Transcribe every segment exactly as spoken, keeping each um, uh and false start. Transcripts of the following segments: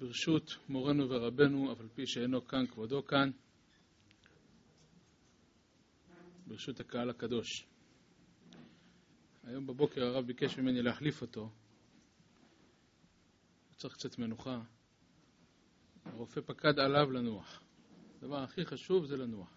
ברשות מורנו ורבנו, אבל פי שאינו כאן כבודו כאן, ברשות הקהל הקדוש. היום בבוקר הרב ביקש ממני להחליף אותו. צריך קצת מנוחה. הרופא פקד עליו לנוח. הדבר הכי חשוב זה לנוח.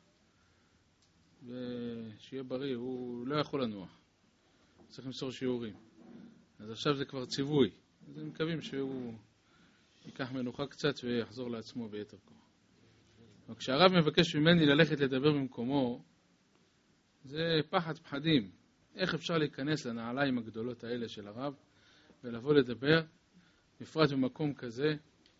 ושיהיה בריא, הוא לא יכול לנוח. צריך למסור שיעורים. אז עכשיו זה כבר ציווי. אז אני מקווים שהוא ייקח מנוחה קצת ויחזור לעצמו ביתר כוח. וכשהרב מבקש ממני ללכת לדבר במקומו, זה פחד פחדים. איך אפשר להיכנס לנעליים הגדולות האלה של הרב ולבוא לדבר, בפרט במקום כזה?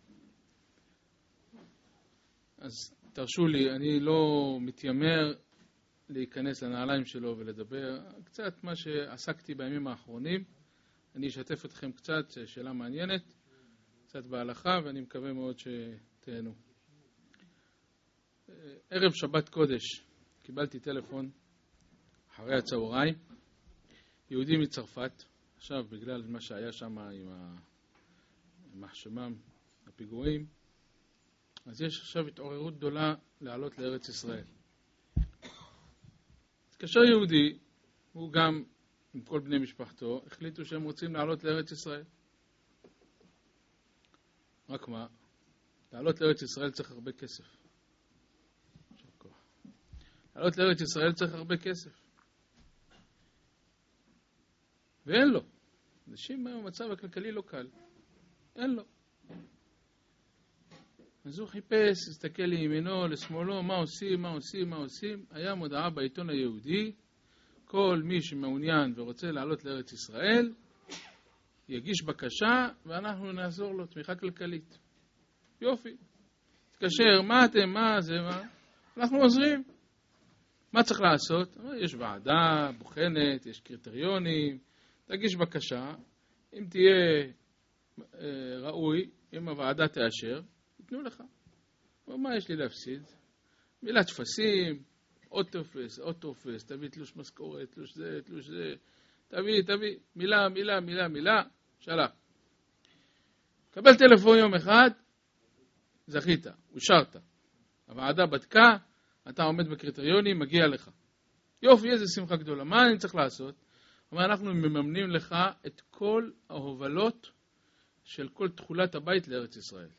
אז תרשו לי, אני לא מתיימר להיכנס לנעליים שלו ולדבר. קצת מה שעסקתי בימים האחרונים, אני אשתף אתכם קצת, שאלה מעניינת, קצת בהלכה, ואני מקווה מאוד שתהנו. ערב שבת קודש קיבלתי טלפון אחרי הצהריים, יהודי מצרפת. עכשיו בגלל מה שהיה שם עם המחשמם, הפיגועים, אז יש עכשיו התעוררות גדולה לעלות לארץ ישראל. התקשר יהודי, הוא גם עם כל בני משפחתו, החליטו שהם רוצים לעלות לארץ ישראל. רק מה? לעלות לארץ ישראל צריך הרבה כסף. לעלות לארץ ישראל צריך הרבה כסף. ואין לו. אנשים היום המצב הכלכלי לא קל. אין לו. אז הוא חיפש, הסתכל לימינו, לשמאלו, מה עושים, מה עושים, מה עושים. היה מודעה בעיתון היהודי, כל מי שמעוניין ורוצה לעלות לארץ ישראל, יגיש בקשה ואנחנו נעזור לו תמיכה כלכלית. יופי. תתקשר, מה אתם, מה זה, מה? אנחנו עוזרים. מה צריך לעשות? יש ועדה, בוחנת, יש קריטריונים, תגיש בקשה, אם תהיה אה, ראוי, אם הוועדה תאשר, יתנו לך. ומה יש לי להפסיד? מילת תפסים, עוד תופס, עוד תופס, תביא תלוש משכורת, תלוש זה, תלוש זה, תביא, תביא, מילה, מילה, מילה, מילה, שלח. קבל טלפון יום אחד, זכית, אושרת. הוועדה בדקה, אתה עומד בקריטריונים, מגיע לך. יופי, איזה שמחה גדולה. מה אני צריך לעשות? אבל אנחנו מממנים לך את כל ההובלות של כל תחולת הבית לארץ ישראל.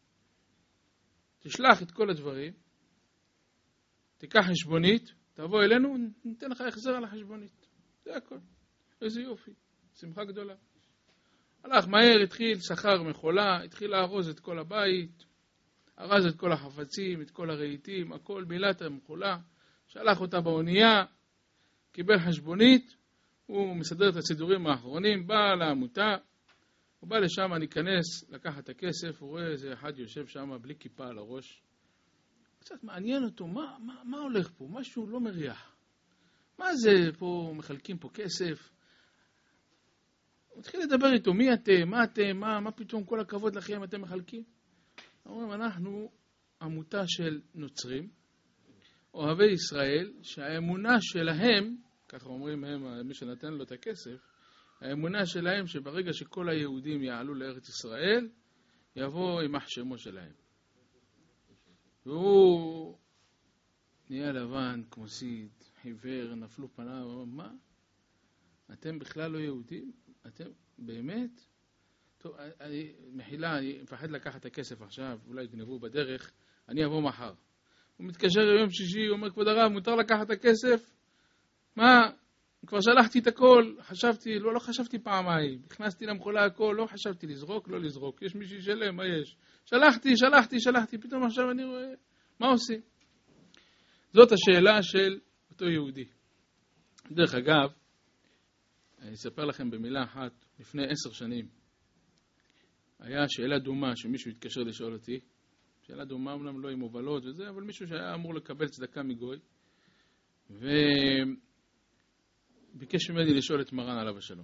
תשלח את כל הדברים, תיקח חשבונית, תבוא אלינו, ניתן לך החזר על החשבונית. זה הכל. איזה יופי. שמחה גדולה. הלך מהר, התחיל שכר מחולה, התחיל לארוז את כל הבית, ארז את כל החפצים, את כל הרהיטים, הכל מילת המחולה, שלח אותה באונייה, קיבל חשבונית, הוא מסדר את הסידורים האחרונים, בא לעמותה, הוא בא לשם, ניכנס, לקח את הכסף, הוא רואה איזה אחד יושב שם בלי כיפה על הראש. קצת מעניין אותו, מה, מה, מה הולך פה? משהו לא מריח. מה זה פה, מחלקים פה כסף? הוא התחיל לדבר איתו, מי אתם, מה אתם, מה, מה פתאום כל הכבוד לכם אתם מחלקים? אומרים, אנחנו עמותה של נוצרים, אוהבי ישראל, שהאמונה שלהם, ככה אומרים הם, מי שנתן לו את הכסף, האמונה שלהם שברגע שכל היהודים יעלו לארץ ישראל, יבוא עם החשמו שלהם. והוא נהיה לבן, כמו סיד, חיוור, נפלו פניו, מה? אתם בכלל לא יהודים? אתם באמת? טוב, אני, מחילה, אני מפחד לקחת את הכסף עכשיו, אולי יגנבו בדרך, אני אבוא מחר. הוא מתקשר יום שישי, הוא אומר, כבוד הרב, מותר לקחת את הכסף? מה? כבר שלחתי את הכל, חשבתי, לא, לא חשבתי פעמיים, הכנסתי למחולה הכל, לא חשבתי לזרוק, לא לזרוק, יש מישהי שלם, מה יש? שלחתי, שלחתי, שלחתי, פתאום עכשיו אני רואה, מה עושים? זאת השאלה של אותו יהודי. דרך אגב, אני אספר לכם במילה אחת, לפני עשר שנים, היה שאלה דומה שמישהו התקשר לשאול אותי, שאלה דומה אמנם לא עם הובלות וזה, אבל מישהו שהיה אמור לקבל צדקה מגוי, וביקש ממני לשאול את מרן עליו השלום.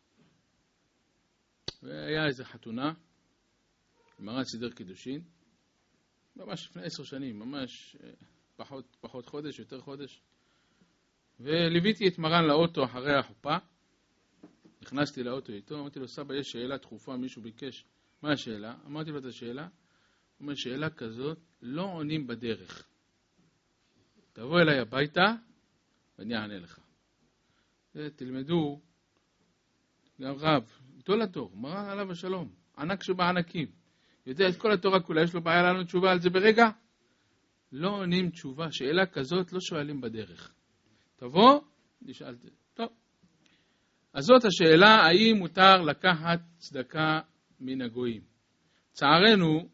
והיה איזו חתונה, מרן סידר קידושין, ממש לפני עשר שנים, ממש פחות, פחות חודש, יותר חודש, וליוויתי את מרן לאוטו אחרי החופה, נכנסתי לאוטו איתו, אמרתי לו, סבא, יש שאלה דחופה, מישהו ביקש מה השאלה? אמרתי לו את השאלה. הוא אומר, שאלה כזאת לא עונים בדרך. תבוא אליי הביתה ואני אענה לך. תלמדו, גם רב, גדול הדור, מרן עליו השלום, ענק שבענקים, יודע את כל התורה כולה, יש לו בעיה לענות תשובה על זה ברגע? לא עונים תשובה, שאלה כזאת לא שואלים בדרך. תבוא, נשאל, טוב. אז זאת השאלה, האם מותר לקחת צדקה מן הגויים. צערנו,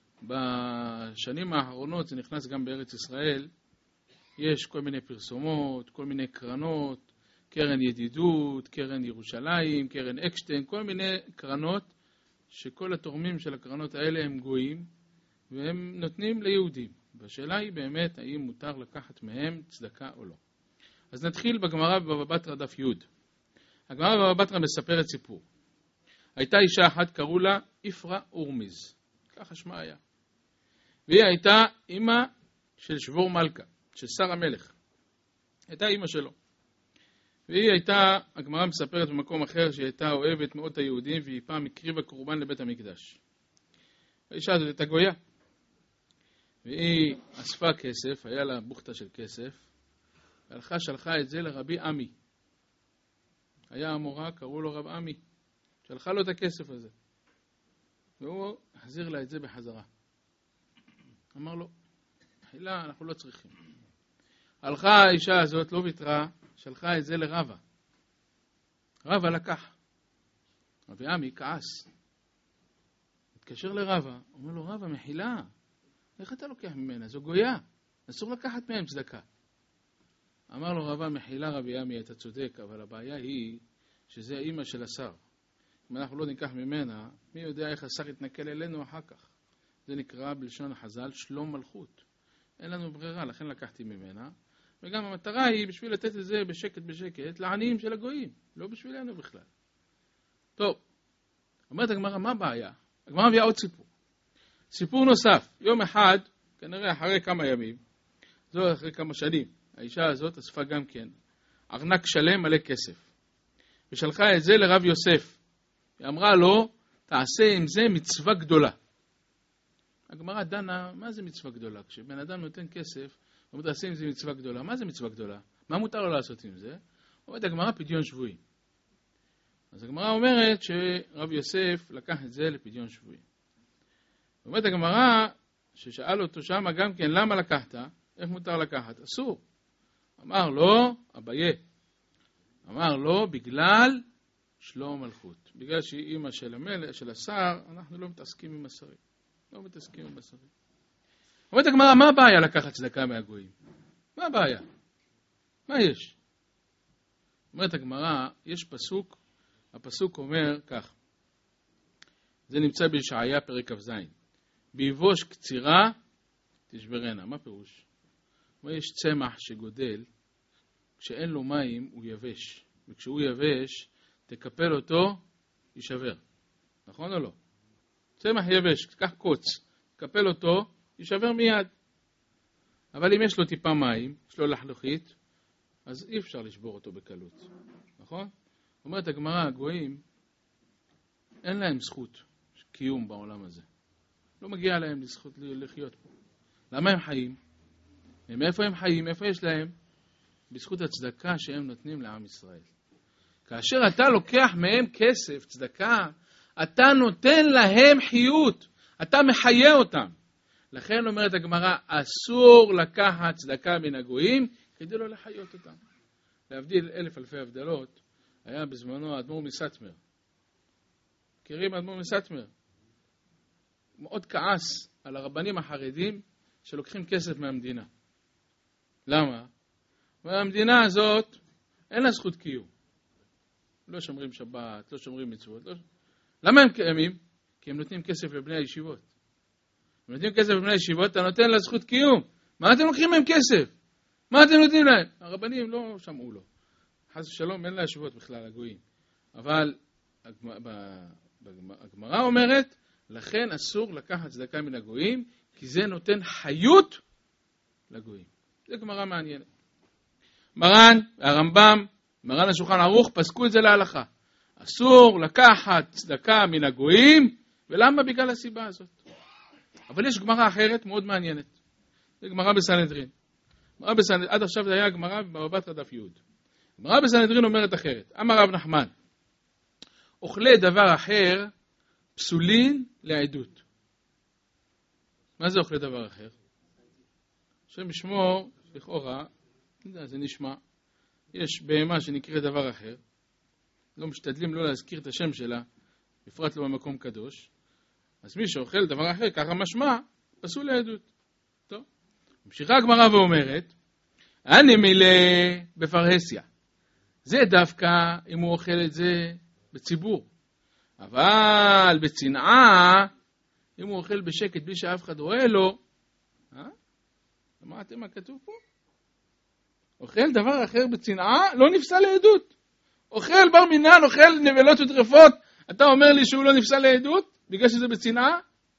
בשנים האחרונות, זה נכנס גם בארץ ישראל, יש כל מיני פרסומות, כל מיני קרנות, קרן ידידות, קרן ירושלים, קרן אקשטיין, כל מיני קרנות שכל התורמים של הקרנות האלה הם גויים והם נותנים ליהודים. והשאלה היא באמת האם מותר לקחת מהם צדקה או לא. אז נתחיל בגמרא בבבא בתרא דף י'. הגמרא בבבא בתרא מספרת סיפור. הייתה אישה אחת, קראו לה יפרח אורמיז, ככה שמה היה. והיא הייתה אמא של שבור מלכה, של שר המלך. הייתה אמא שלו. והיא הייתה, הגמרא מספרת במקום אחר, שהיא הייתה אוהבת מאוד את היהודים, והיא פעם הקריבה קורבן לבית המקדש. האישה הזאת הייתה גויה. והיא אספה כסף, היה לה בוכתה של כסף, והלכה שלחה את זה לרבי עמי. היה אמורה, קראו לו רב עמי. שלחה לו את הכסף הזה. והוא החזיר לה את זה בחזרה. אמר לו, חילה, אנחנו לא צריכים. הלכה האישה הזאת, לא ויתרה, שלחה את זה לרבה. רבה לקח. רבי עמי כעס. התקשר לרבה, אומר לו, רבה, מחילה, איך אתה לוקח ממנה? זו גויה, אסור לקחת מהם צדקה. אמר לו רבה, מחילה רבי עמי, אתה צודק, אבל הבעיה היא שזה האמא של השר. אם אנחנו לא ניקח ממנה, מי יודע איך השר יתנקל אלינו אחר כך. זה נקרא בלשון החז"ל שלום מלכות. אין לנו ברירה, לכן לקחתי ממנה. וגם המטרה היא בשביל לתת את זה בשקט בשקט לעניים של הגויים, לא בשבילנו בכלל. טוב, אומרת הגמרא, מה הבעיה? הגמרא מביאה עוד סיפור. סיפור נוסף, יום אחד, כנראה אחרי כמה ימים, זו אחרי כמה שנים, האישה הזאת אספה גם כן ארנק שלם מלא כסף. ושלחה את זה לרב יוסף. היא אמרה לו, תעשה עם זה מצווה גדולה. הגמרא דנה, מה זה מצווה גדולה? כשבן אדם נותן כסף, הוא אומר, תעשה עם זה מצווה גדולה. מה זה מצווה גדולה? מה מותר לו לעשות עם זה? אומרת הגמרא, פדיון שבויים. אז הגמרא אומרת שרב יוסף לקח את זה לפדיון שבויים. אומרת הגמרא, ששאל אותו שם גם כן, למה לקחת? איך מותר לקחת? אסור. אמר לו, אביה. אמר לו, בגלל שלום מלכות. בגלל שהיא אמא של המלך, של השר, אנחנו לא מתעסקים עם השרים. לא מתעסקים עם השרים. אומרת הגמרא, מה הבעיה לקחת צדקה מהגויים? מה הבעיה? מה יש? אומרת הגמרא, יש פסוק, הפסוק אומר כך, זה נמצא בישעיה פרק כ"ז, ביבוש קצירה תשברנה. מה פירוש? אומר, יש צמח שגודל, כשאין לו מים הוא יבש, וכשהוא יבש תקפל אותו, יישבר. נכון או לא? צמח יבש, קח קוץ, תקפל אותו, יישבר מיד. אבל אם יש לו טיפה מים, יש לו לחלוכית, אז אי אפשר לשבור אותו בקלות. נכון? אומרת הגמרא, הגויים, אין להם זכות קיום בעולם הזה. לא מגיע להם לזכות לחיות פה. למה הם חיים? מאיפה הם חיים? איפה יש להם? בזכות הצדקה שהם נותנים לעם ישראל. כאשר אתה לוקח מהם כסף, צדקה, אתה נותן להם חיות. אתה מחיה אותם. לכן אומרת הגמרא, אסור לקחת צדקה מן הגויים כדי לא לחיות אותם. להבדיל אלף אלפי הבדלות, היה בזמנו האדמו"ר מסטמר. מכירים האדמו"ר מסטמר? מאוד כעס על הרבנים החרדים שלוקחים כסף מהמדינה. למה? והמדינה הזאת אין לה זכות קיום. לא שומרים שבת, לא שומרים מצוות. לא... למה הם קיימים? כי הם נותנים כסף לבני הישיבות. הם נותנים כסף לבני הישיבות, אתה נותן לה זכות קיום. מה אתם לוקחים מהם כסף? מה אתם נותנים להם? הרבנים לא שמעו לו. חס ושלום, אין לה ישיבות בכלל, הגויים. אבל הגמרא אומרת, לכן אסור לקחת צדקה מן הגויים, כי זה נותן חיות לגויים. זה גמרא מעניינת. מרן, הרמב"ם, מרן השולחן ערוך, פסקו את זה להלכה. אסור לקחת צדקה מן הגויים, ולמה? בגלל הסיבה הזאת. אבל יש גמרא אחרת מאוד מעניינת. זה גמרא בסנהדרין. גמרא בסנהדרין, עד עכשיו זה היה גמרא בבא בתרא דף י'. גמרא בסנהדרין אומרת אחרת. אמר רב נחמן, אוכלי דבר אחר פסולין לעדות. מה זה אוכלי דבר אחר? השם ישמור, לכאורה, זה נשמע, יש בהמה שנקרא דבר אחר, לא משתדלים לא להזכיר את השם שלה, בפרט לא במקום קדוש, אז מי שאוכל דבר אחר, ככה משמע, פסול לעדות. טוב. ממשיכה הגמרא ואומרת, הנמילה בפרהסיה. זה דווקא אם הוא אוכל את זה בציבור. אבל בצנעה, אם הוא אוכל בשקט בלי שאף אחד רואה לו, אה? אמרתם מה כתוב פה? אוכל דבר אחר בצנעה, לא נפסל לעדות. אוכל בר מינן, אוכל נבלות וטרפות, אתה אומר לי שהוא לא נפסל לעדות? בגלל שזה בצנעה?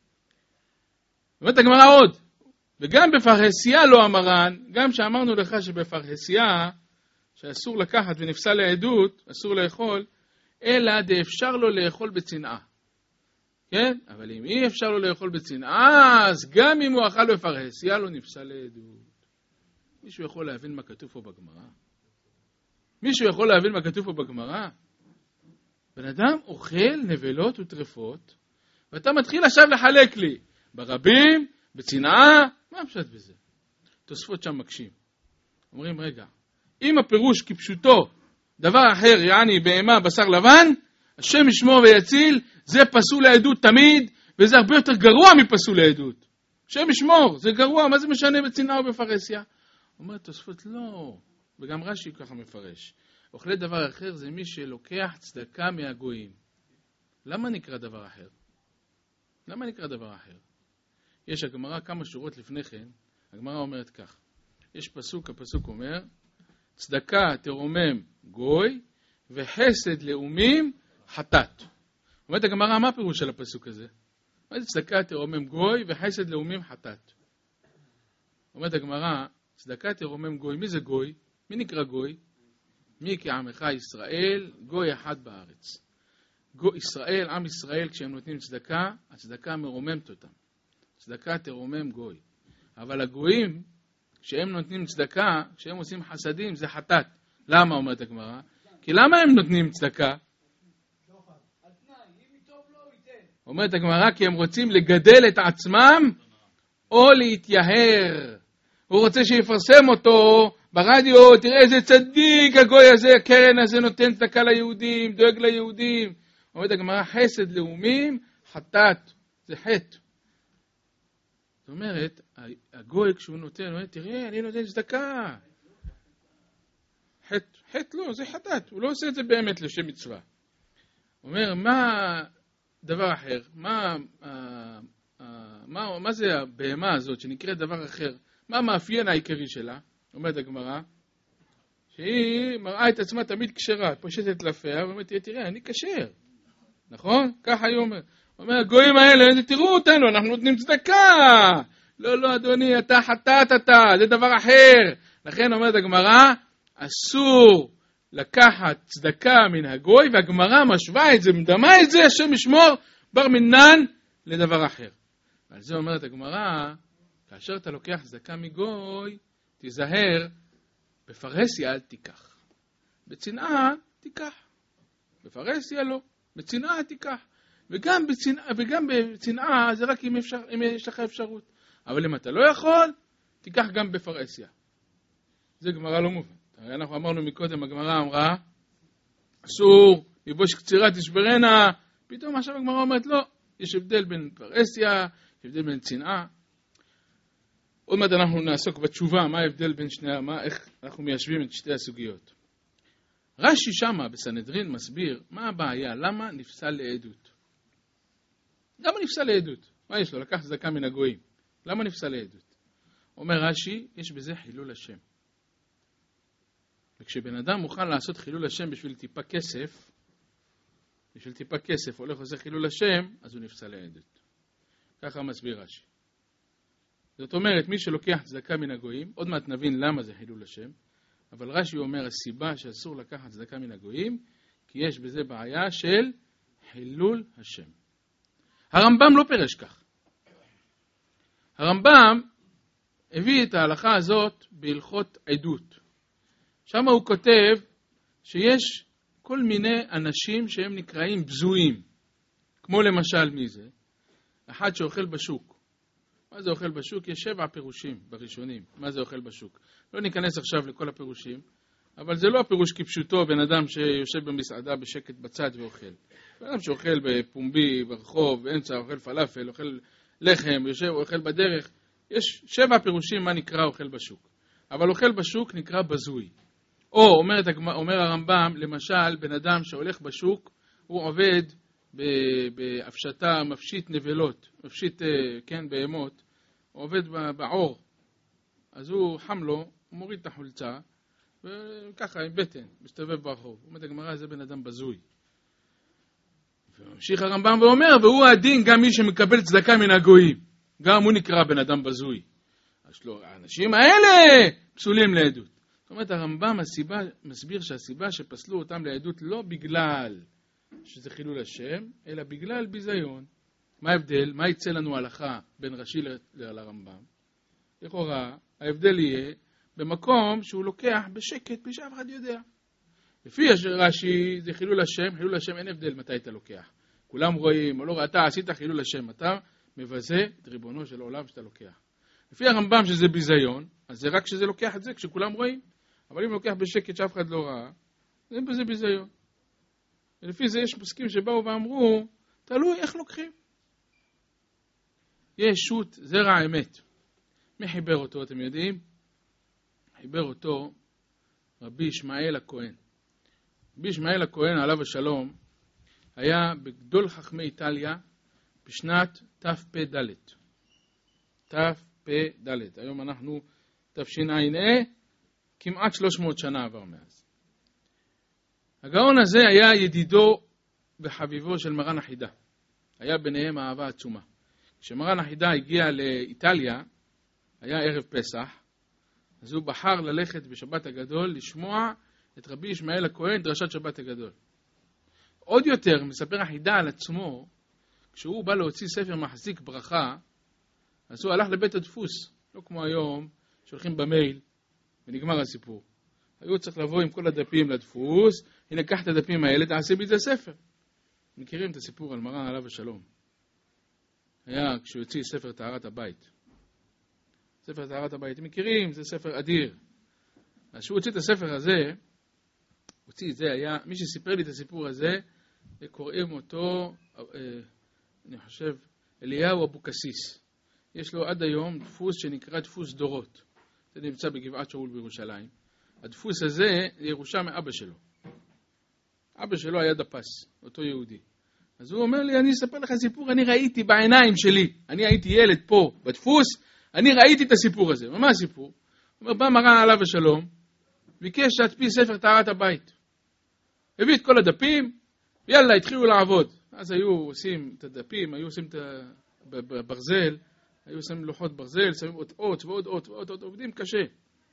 באמת הגמרא עוד. וגם בפרהסיה לא אמרן, גם שאמרנו לך שבפרהסיה, שאסור לקחת ונפסל לעדות, אסור לאכול, אלא דאפשר לו לאכול בצנעה. כן? אבל אם אי אפשר לו לאכול בצנעה, אז גם אם הוא אכל בפרהסיה, לא נפסל לעדות. מישהו יכול להבין מה כתוב פה בגמרא? מישהו יכול להבין מה כתוב פה בגמרא? בן אדם אוכל נבלות וטרפות, ואתה מתחיל עכשיו לחלק לי, ברבים, בצנעה, מה פשט בזה? תוספות שם מקשים. אומרים, רגע, אם הפירוש כפשוטו, דבר אחר, יעני, בהמה, בשר לבן, השם ישמור ויציל, זה פסול לעדות תמיד, וזה הרבה יותר גרוע מפסול לעדות. השם ישמור, זה גרוע, מה זה משנה בצנעה או בפרהסיה? אומרת תוספות, לא, וגם רש"י ככה מפרש. אוכלי דבר אחר זה מי שלוקח צדקה מהגויים. למה נקרא דבר אחר? למה נקרא דבר אחר? יש הגמרא כמה שורות לפני כן, הגמרא אומרת כך. יש פסוק, הפסוק אומר, צדקה תרומם גוי וחסד לאומים חטאת. אומרת הגמרא, מה הפירוש של הפסוק הזה? מה זה צדקה תרומם גוי וחסד לאומים חטאת? אומרת הגמרא, צדקה תרומם גוי, מי זה גוי? מי נקרא גוי? מי כעמך ישראל, גוי אחד בארץ. גוי, ישראל, עם ישראל, כשהם נותנים צדקה, הצדקה מרוממת אותם. צדקה תרומם גוי. אבל הגויים, כשהם נותנים צדקה, כשהם עושים חסדים, זה חטאת. למה, אומרת הגמרא? כי למה הם נותנים צדקה? אומרת הגמרא, כי הם רוצים לגדל את עצמם, או להתייהר. הוא רוצה שיפרסם אותו ברדיו, תראה איזה צדיק הגוי הזה, הקרן הזה נותן צדקה ליהודים, דואג ליהודים. אומרת הגמרא, חסד לאומים, חטאת, זה חטא. זאת אומרת, הגוי כשהוא נותן, הוא אומר, תראה, אני נותן צדקה. חטא, חטא לא, זה חטאת, הוא לא עושה את זה באמת לשם מצווה. הוא אומר, מה דבר אחר? מה, מה, מה זה הבהמה הזאת שנקראת דבר אחר? מה המאפיין העיקרי שלה? אומרת הגמרא, שהיא מראה את עצמה תמיד כשרה, פושטת לפיה, ואומרת, תראה, אני כשר. נכון? ככה היא אומרת. אומר, הגויים האלה, תראו אותנו, אנחנו נותנים צדקה. לא, לא, אדוני, אתה חטאת אתה, זה דבר אחר. לכן אומרת הגמרא, אסור לקחת צדקה מן הגוי, והגמרא משווה את זה, מדמה את זה, השם ישמור, בר מינן לדבר אחר. ועל זה אומרת הגמרא, כאשר אתה לוקח צדקה מגוי, תיזהר, בפרהסיה אל תיקח. בצנעה תיקח. בפרהסיה לא. בצנעה תיקח. וגם בצנעה, וגם בצנעה זה רק אם, אפשר, אם יש לך אפשרות. אבל אם אתה לא יכול, תיקח גם בפרהסיה. זה גמרא לא מובן. אנחנו אמרנו מקודם, הגמרא אמרה, אסור, יבוש קצירה תשברנה. פתאום עכשיו הגמרא אומרת, לא, יש הבדל בין פרהסיה, יש הבדל בין צנעה. עוד מעט אנחנו נעסוק בתשובה, מה ההבדל בין שני, מה, איך אנחנו מיישבים את שתי הסוגיות. רש"י שמה בסנהדרין מסביר מה הבעיה, למה נפסל לעדות. למה נפסל לעדות? מה יש לו? לקח צדקה מן הגויים. למה נפסל לעדות? אומר רש"י, יש בזה חילול השם. וכשבן אדם מוכן לעשות חילול השם בשביל טיפה כסף, בשביל טיפה כסף הולך עושה חילול השם, אז הוא נפסל לעדות. ככה מסביר רש"י. זאת אומרת, מי שלוקח צדקה מן הגויים, עוד מעט נבין למה זה חילול השם, אבל רש"י אומר, הסיבה שאסור לקחת צדקה מן הגויים, כי יש בזה בעיה של חילול השם. הרמב"ם לא פירש כך. הרמב"ם הביא את ההלכה הזאת בהלכות עדות. שם הוא כותב שיש כל מיני אנשים שהם נקראים בזויים. כמו למשל מי זה? אחד שאוכל בשוק. מה זה אוכל בשוק? יש שבע פירושים בראשונים. מה זה אוכל בשוק? לא ניכנס עכשיו לכל הפירושים, אבל זה לא הפירוש כפשוטו, בן אדם שיושב במסעדה בשקט בצד ואוכל. בן אדם שאוכל בפומבי, ברחוב, באמצע, אוכל פלאפל, אוכל לחם, יושב, אוכל בדרך. יש שבע פירושים מה נקרא אוכל בשוק. אבל אוכל בשוק נקרא בזוי. או, אומר, אומר הרמב"ם, למשל, בן אדם שהולך בשוק, הוא עובד בהפשטה, מפשיט נבלות, מפשיט, כן, בהמות, הוא עובד בעור. אז הוא חם לו, הוא מוריד את החולצה, וככה עם בטן, מסתובב ברחוב. הוא אומר, הגמרא, זה בן אדם בזוי. וממשיך הרמב"ם ואומר, והוא הדין גם מי שמקבל צדקה מן הגויים. גם הוא נקרא בן אדם בזוי. אז לא, האנשים האלה פסולים לעדות. זאת אומרת, הרמב"ם הסיבה, מסביר שהסיבה שפסלו אותם לעדות לא בגלל שזה חילול השם, אלא בגלל ביזיון. מה ההבדל? מה יצא לנו הלכה בין רש"י לרמב"ם? לכאורה, ההבדל יהיה במקום שהוא לוקח בשקט, בלי שאף אחד יודע. לפי רש"י זה חילול השם, חילול השם אין הבדל מתי אתה לוקח. כולם רואים, או לא, אתה עשית חילול השם, אתה מבזה את ריבונו של העולם שאתה לוקח. לפי הרמב"ם שזה ביזיון, אז זה רק שזה לוקח את זה כשכולם רואים. אבל אם לוקח בשקט שאף אחד לא ראה, אין בזה ביזיון. ולפי זה יש פוסקים שבאו ואמרו, תלוי איך לוקחים. יש שו"ת זרע אמת. מי חיבר אותו, אתם יודעים? חיבר אותו רבי ישמעאל הכהן. רבי ישמעאל הכהן, עליו השלום, היה בגדול חכמי איטליה בשנת תפ"ד. תפ"ד. היום אנחנו תשע"ה, כמעט שלוש מאות שנה עבר מאז. הגאון הזה היה ידידו וחביבו של מרן החידה. היה ביניהם אהבה עצומה. כשמרן החידה הגיע לאיטליה, היה ערב פסח, אז הוא בחר ללכת בשבת הגדול לשמוע את רבי ישמעאל הכהן דרשת שבת הגדול. עוד יותר מספר החידה על עצמו, כשהוא בא להוציא ספר מחזיק ברכה, אז הוא הלך לבית הדפוס, לא כמו היום שהולכים במייל ונגמר הסיפור. היו צריך לבוא עם כל הדפים לדפוס, הנה קח את הדפים האלה, תעשה בזה ספר. מכירים את הסיפור על מרן עליו השלום. היה כשהוא יוציא ספר טהרת הבית. ספר טהרת הבית, אתם מכירים, זה ספר אדיר. אז כשהוא הוציא את הספר הזה, הוציא את זה, היה, מי שסיפר לי את הסיפור הזה, קוראים אותו, אני חושב, אליהו אבוקסיס. יש לו עד היום דפוס שנקרא דפוס דורות. זה נמצא בגבעת שאול בירושלים. הדפוס הזה ירושה מאבא שלו. אבא שלו היה דפס, אותו יהודי. אז הוא אומר לי, אני אספר לך סיפור, אני ראיתי בעיניים שלי. אני הייתי ילד פה בדפוס, אני ראיתי את הסיפור הזה. ומה הסיפור? הוא אומר, בא מרן עליו השלום, ביקש להדפיס ספר טהרת הבית. הביא את כל הדפים, ויאללה, התחילו לעבוד. אז היו עושים את הדפים, היו עושים את הברזל, היו עושים לוחות ברזל, שמים עוד אות ועוד אות ועוד אות, עובדים קשה.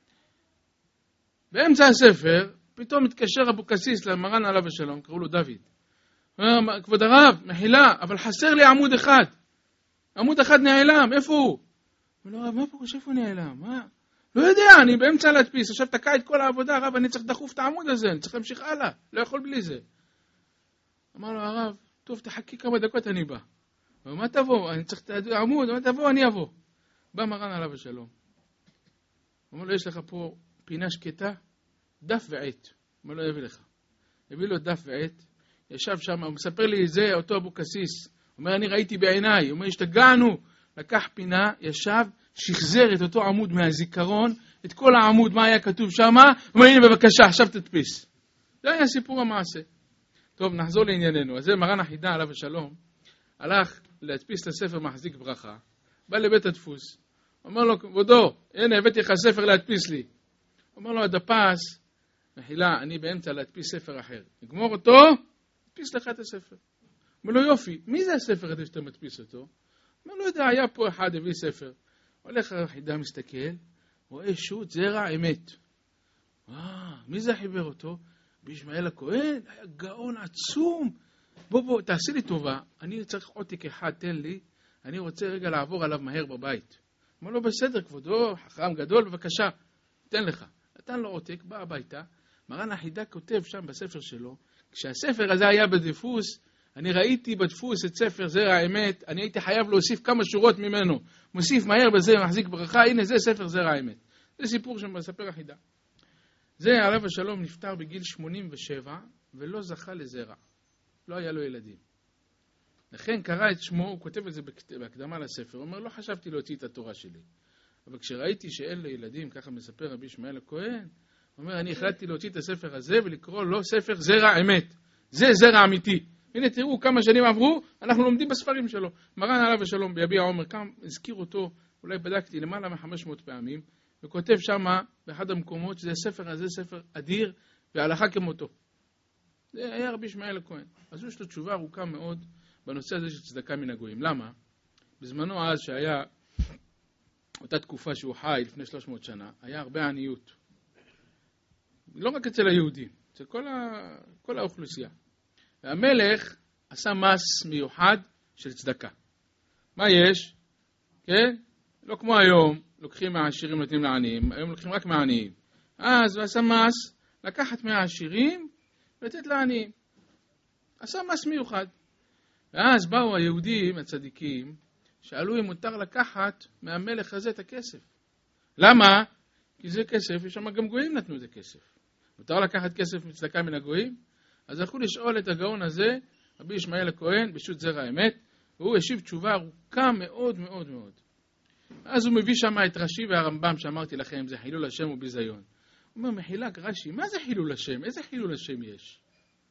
באמצע הספר, פתאום מתקשר אבוקסיס למרן עליו השלום, קראו לו דוד. אומר, כבוד הרב, מחילה, אבל חסר לי עמוד אחד. עמוד אחד נעלם, איפה הוא? אומר לו, רב, מה פה, איפה הוא נעלם? מה? לא יודע, אני באמצע להדפיס, עכשיו תקע את כל העבודה, רב, אני צריך דחוף את העמוד הזה, אני צריך להמשיך הלאה, לא יכול בלי זה. אמר לו, הרב, טוב, תחכי כמה דקות, אני בא. אבל מה תבוא? אני צריך את העמוד, מה תבוא? אני אבוא. בא מרן עליו השלום. אומר לו, יש לך פה פינה שקטה, דף ועט. אומר לו, יביא לך. הביא לו דף ועט, ישב שם, הוא מספר לי זה, אותו אבוקסיס. אומר, אני ראיתי בעיניי. אומר, השתגענו. לקח פינה, ישב, שחזר את אותו עמוד מהזיכרון, את כל העמוד, מה היה כתוב שם, אומר, הנה בבקשה, עכשיו תדפיס. זה היה סיפור המעשה. טוב, נחזור לענייננו. אז זה מרן החידה עליו השלום, הלך להדפיס את הספר מחזיק ברכה, בא לבית הדפוס, אומר לו, כבודו, הנה הבאתי לך ספר להדפיס לי. אומר לו, הדפס, מחילה, אני באמצע להדפיס ספר אחר. נגמור אותו, תדפיס לך את הספר. אומר לו, יופי, מי זה הספר הזה שאתה מדפיס אותו? אומר לו, יודע, היה פה אחד, הביא ספר. הולך החידה, מסתכל, רואה שו"ת זרע אמת. אה, מי זה חיבר אותו? רבי ישמעאל הכהן, היה גאון עצום. בוא בוא, תעשי לי טובה, אני צריך עותק אחד, תן לי, אני רוצה רגע לעבור עליו מהר בבית. אמר לו, בסדר, כבודו, חכם גדול, בבקשה, תן לך. נתן לו עותק, בא הביתה, מרן החידק כותב שם בספר שלו, כשהספר הזה היה בדפוס, אני ראיתי בדפוס את ספר זרע האמת, אני הייתי חייב להוסיף כמה שורות ממנו, מוסיף מהר בזה, מחזיק ברכה, הנה זה ספר זרע האמת. זה סיפור שם בספר החידה. זה עליו השלום נפטר בגיל שמונים ושבע, ולא זכה לזרע. לא היה לו ילדים. לכן קרא את שמו, הוא כותב את זה בהקדמה לספר, הוא אומר, לא חשבתי להוציא את התורה שלי. אבל כשראיתי שאין לו ילדים, ככה מספר רבי ישמעאל הכהן, הוא אומר, אני החלטתי להוציא את הספר הזה ולקרוא לו ספר זרע אמת. זה זרע אמיתי. הנה תראו כמה שנים עברו, אנחנו לומדים בספרים שלו. מרן עליו השלום ביביע עומר, כאן הזכיר אותו, אולי בדקתי למעלה מ-חמש מאות פעמים, וכותב שם באחד המקומות שזה הספר הזה, ספר אדיר, והלכה כמותו. זה היה רבי ישמעאל הכהן. אז יש לו תשובה ארוכה מאוד בנושא הזה של צדקה מן הגויים. למה? בזמנו אז שהיה אותה תקופה שהוא חי לפני שלוש מאות שנה, היה הרבה עניות. לא רק אצל היהודים, אצל כל, ה... כל האוכלוסייה. והמלך עשה מס מיוחד של צדקה. מה יש? כן? לא כמו היום, לוקחים מהעשירים נותנים לעניים, היום לוקחים רק מהעניים. אז הוא עשה מס, לקחת מהעשירים ולתת לעניים. עשה מס מיוחד. ואז באו היהודים, הצדיקים, שאלו אם מותר לקחת מהמלך הזה את הכסף. למה? כי זה כסף, יש שם גם גויים נתנו את הכסף. מותר לקחת כסף מצדקה מן הגויים? אז הלכו לשאול את הגאון הזה, רבי ישמעאל הכהן, בשו"ת זרע האמת, והוא השיב תשובה ארוכה מאוד מאוד מאוד. אז הוא מביא שם את רש"י והרמב"ם שאמרתי לכם, זה חילול השם וביזיון. הוא אומר, מחילק רש"י, מה זה חילול השם? איזה חילול השם יש?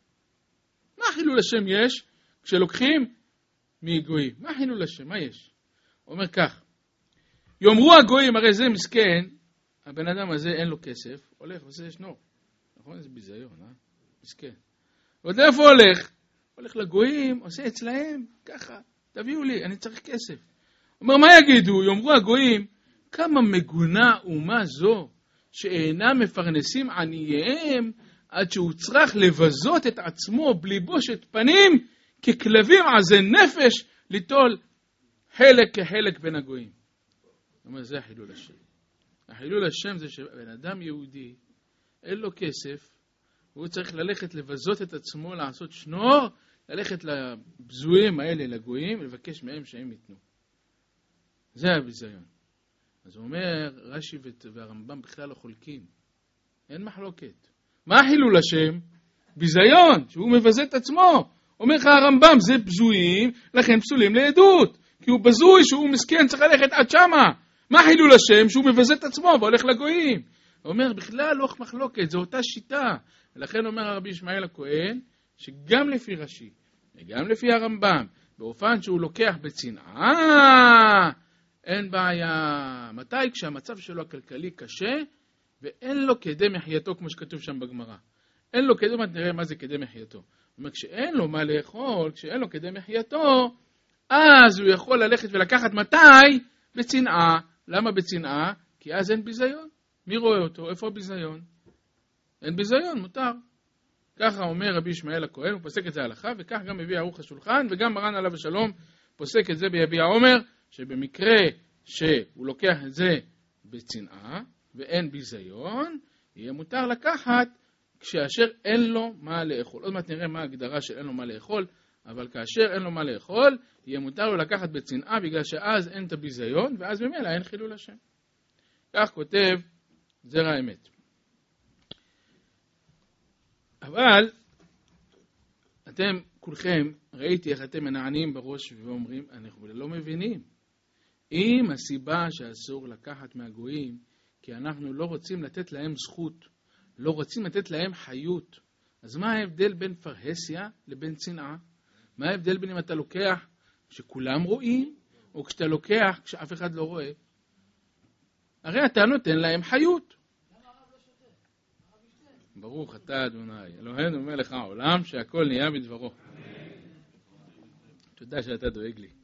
מה חילול השם יש כשלוקחים מגויים? מה חילול השם? מה יש? הוא אומר כך, יאמרו הגויים, הרי זה מסכן, הבן אדם הזה אין לו כסף, הולך ועושה שנור. נכון? זה ביזיון, אה? מסכן. ועוד איפה הולך? הולך לגויים, עושה אצלהם, ככה, תביאו לי, אני צריך כסף. אומר, מה יגידו? יאמרו הגויים, כמה מגונה אומה זו, שאינם מפרנסים ענייהם, עד שהוא צריך לבזות את עצמו בלי בושת פנים, ככלבים עזי נפש, ליטול חלק כחלק בין הגויים. אומר, זה החילול השם. החילול השם זה שבן אדם יהודי, אין לו כסף, והוא צריך ללכת לבזות את עצמו, לעשות שנור, ללכת לבזויים האלה, לגויים, לבקש מהם שהם ייתנו. זה הביזיון. אז הוא אומר, רש"י והרמב"ם בכלל לא חולקים. אין מחלוקת. מה חילול השם? ביזיון, שהוא מבזה את עצמו. אומר לך הרמב"ם, זה בזויים, לכן פסולים לעדות. כי הוא בזוי, שהוא מסכן, צריך ללכת עד שמה. מה חילול השם? שהוא מבזה את עצמו והולך לגויים. הוא אומר, בכלל לא מחלוקת, זו אותה שיטה. ולכן אומר הרבי ישמעאל הכהן, שגם לפי רש"י, וגם לפי הרמב"ם, באופן שהוא לוקח בצנעה, אין בעיה. מתי? כשהמצב שלו הכלכלי קשה, ואין לו כדי מחייתו, כמו שכתוב שם בגמרא. אין לו כדי, נראה מה זה כדי מחייתו. זאת אומרת, כשאין לו מה לאכול, כשאין לו כדי מחייתו, אז הוא יכול ללכת ולקחת מתי? בצנעה. למה בצנעה? כי אז אין ביזיון. מי רואה אותו? איפה הביזיון? אין ביזיון, מותר. ככה אומר רבי ישמעאל הכהן, הוא פוסק את זה הלכה, וכך גם מביא ערוך השולחן, וגם מרן עליו השלום פוסק את זה ביביע עומר, שבמקרה שהוא לוקח את זה בצנעה, ואין ביזיון, יהיה מותר לקחת כשאשר אין לו מה לאכול. עוד מעט נראה מה ההגדרה של אין לו מה לאכול, אבל כאשר אין לו מה לאכול, יהיה מותר לו לקחת בצנעה, בגלל שאז אין את הביזיון, ואז במילא אין חילול השם. כך כותב זרע האמת. אבל אתם כולכם, ראיתי איך אתם מנענים בראש ואומרים, אנחנו לא מבינים. אם הסיבה שאסור לקחת מהגויים, כי אנחנו לא רוצים לתת להם זכות, לא רוצים לתת להם חיות, אז מה ההבדל בין פרהסיה לבין צנעה? מה ההבדל בין אם אתה לוקח כשכולם רואים, או כשאתה לוקח כשאף אחד לא רואה? הרי אתה נותן להם חיות. ברוך אתה אדוני, אלוהינו מלך העולם, שהכל נהיה בדברו. תודה שאתה דואג לי.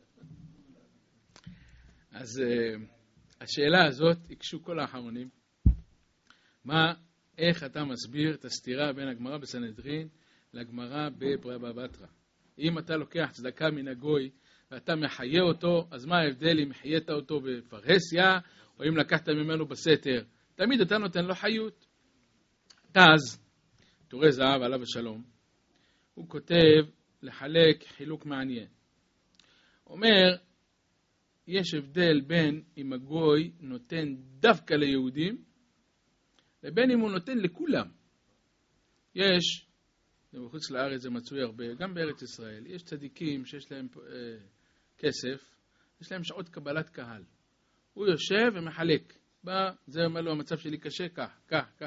אז uh, השאלה הזאת, יקשו כל האחרונים, מה, איך אתה מסביר את הסתירה בין הגמרא בסנהדרין לגמרא בבבא בתרא? אם אתה לוקח צדקה מן הגוי, ואתה מחיה אותו, אז מה ההבדל אם חיית אותו בפרהסיה, או אם לקחת ממנו בסתר? תמיד אתה נותן לו חיות. תז, תורי זהב עליו השלום, הוא כותב לחלק חילוק מעניין. אומר, יש הבדל בין אם הגוי נותן דווקא ליהודים, לבין אם הוא נותן לכולם. יש, בחוץ לארץ זה מצוי הרבה, גם בארץ ישראל, יש צדיקים שיש להם אה, כסף, יש להם שעות קבלת קהל. הוא יושב ומחלק. בא, זה אומר לו, המצב שלי קשה, כך, כך, כך.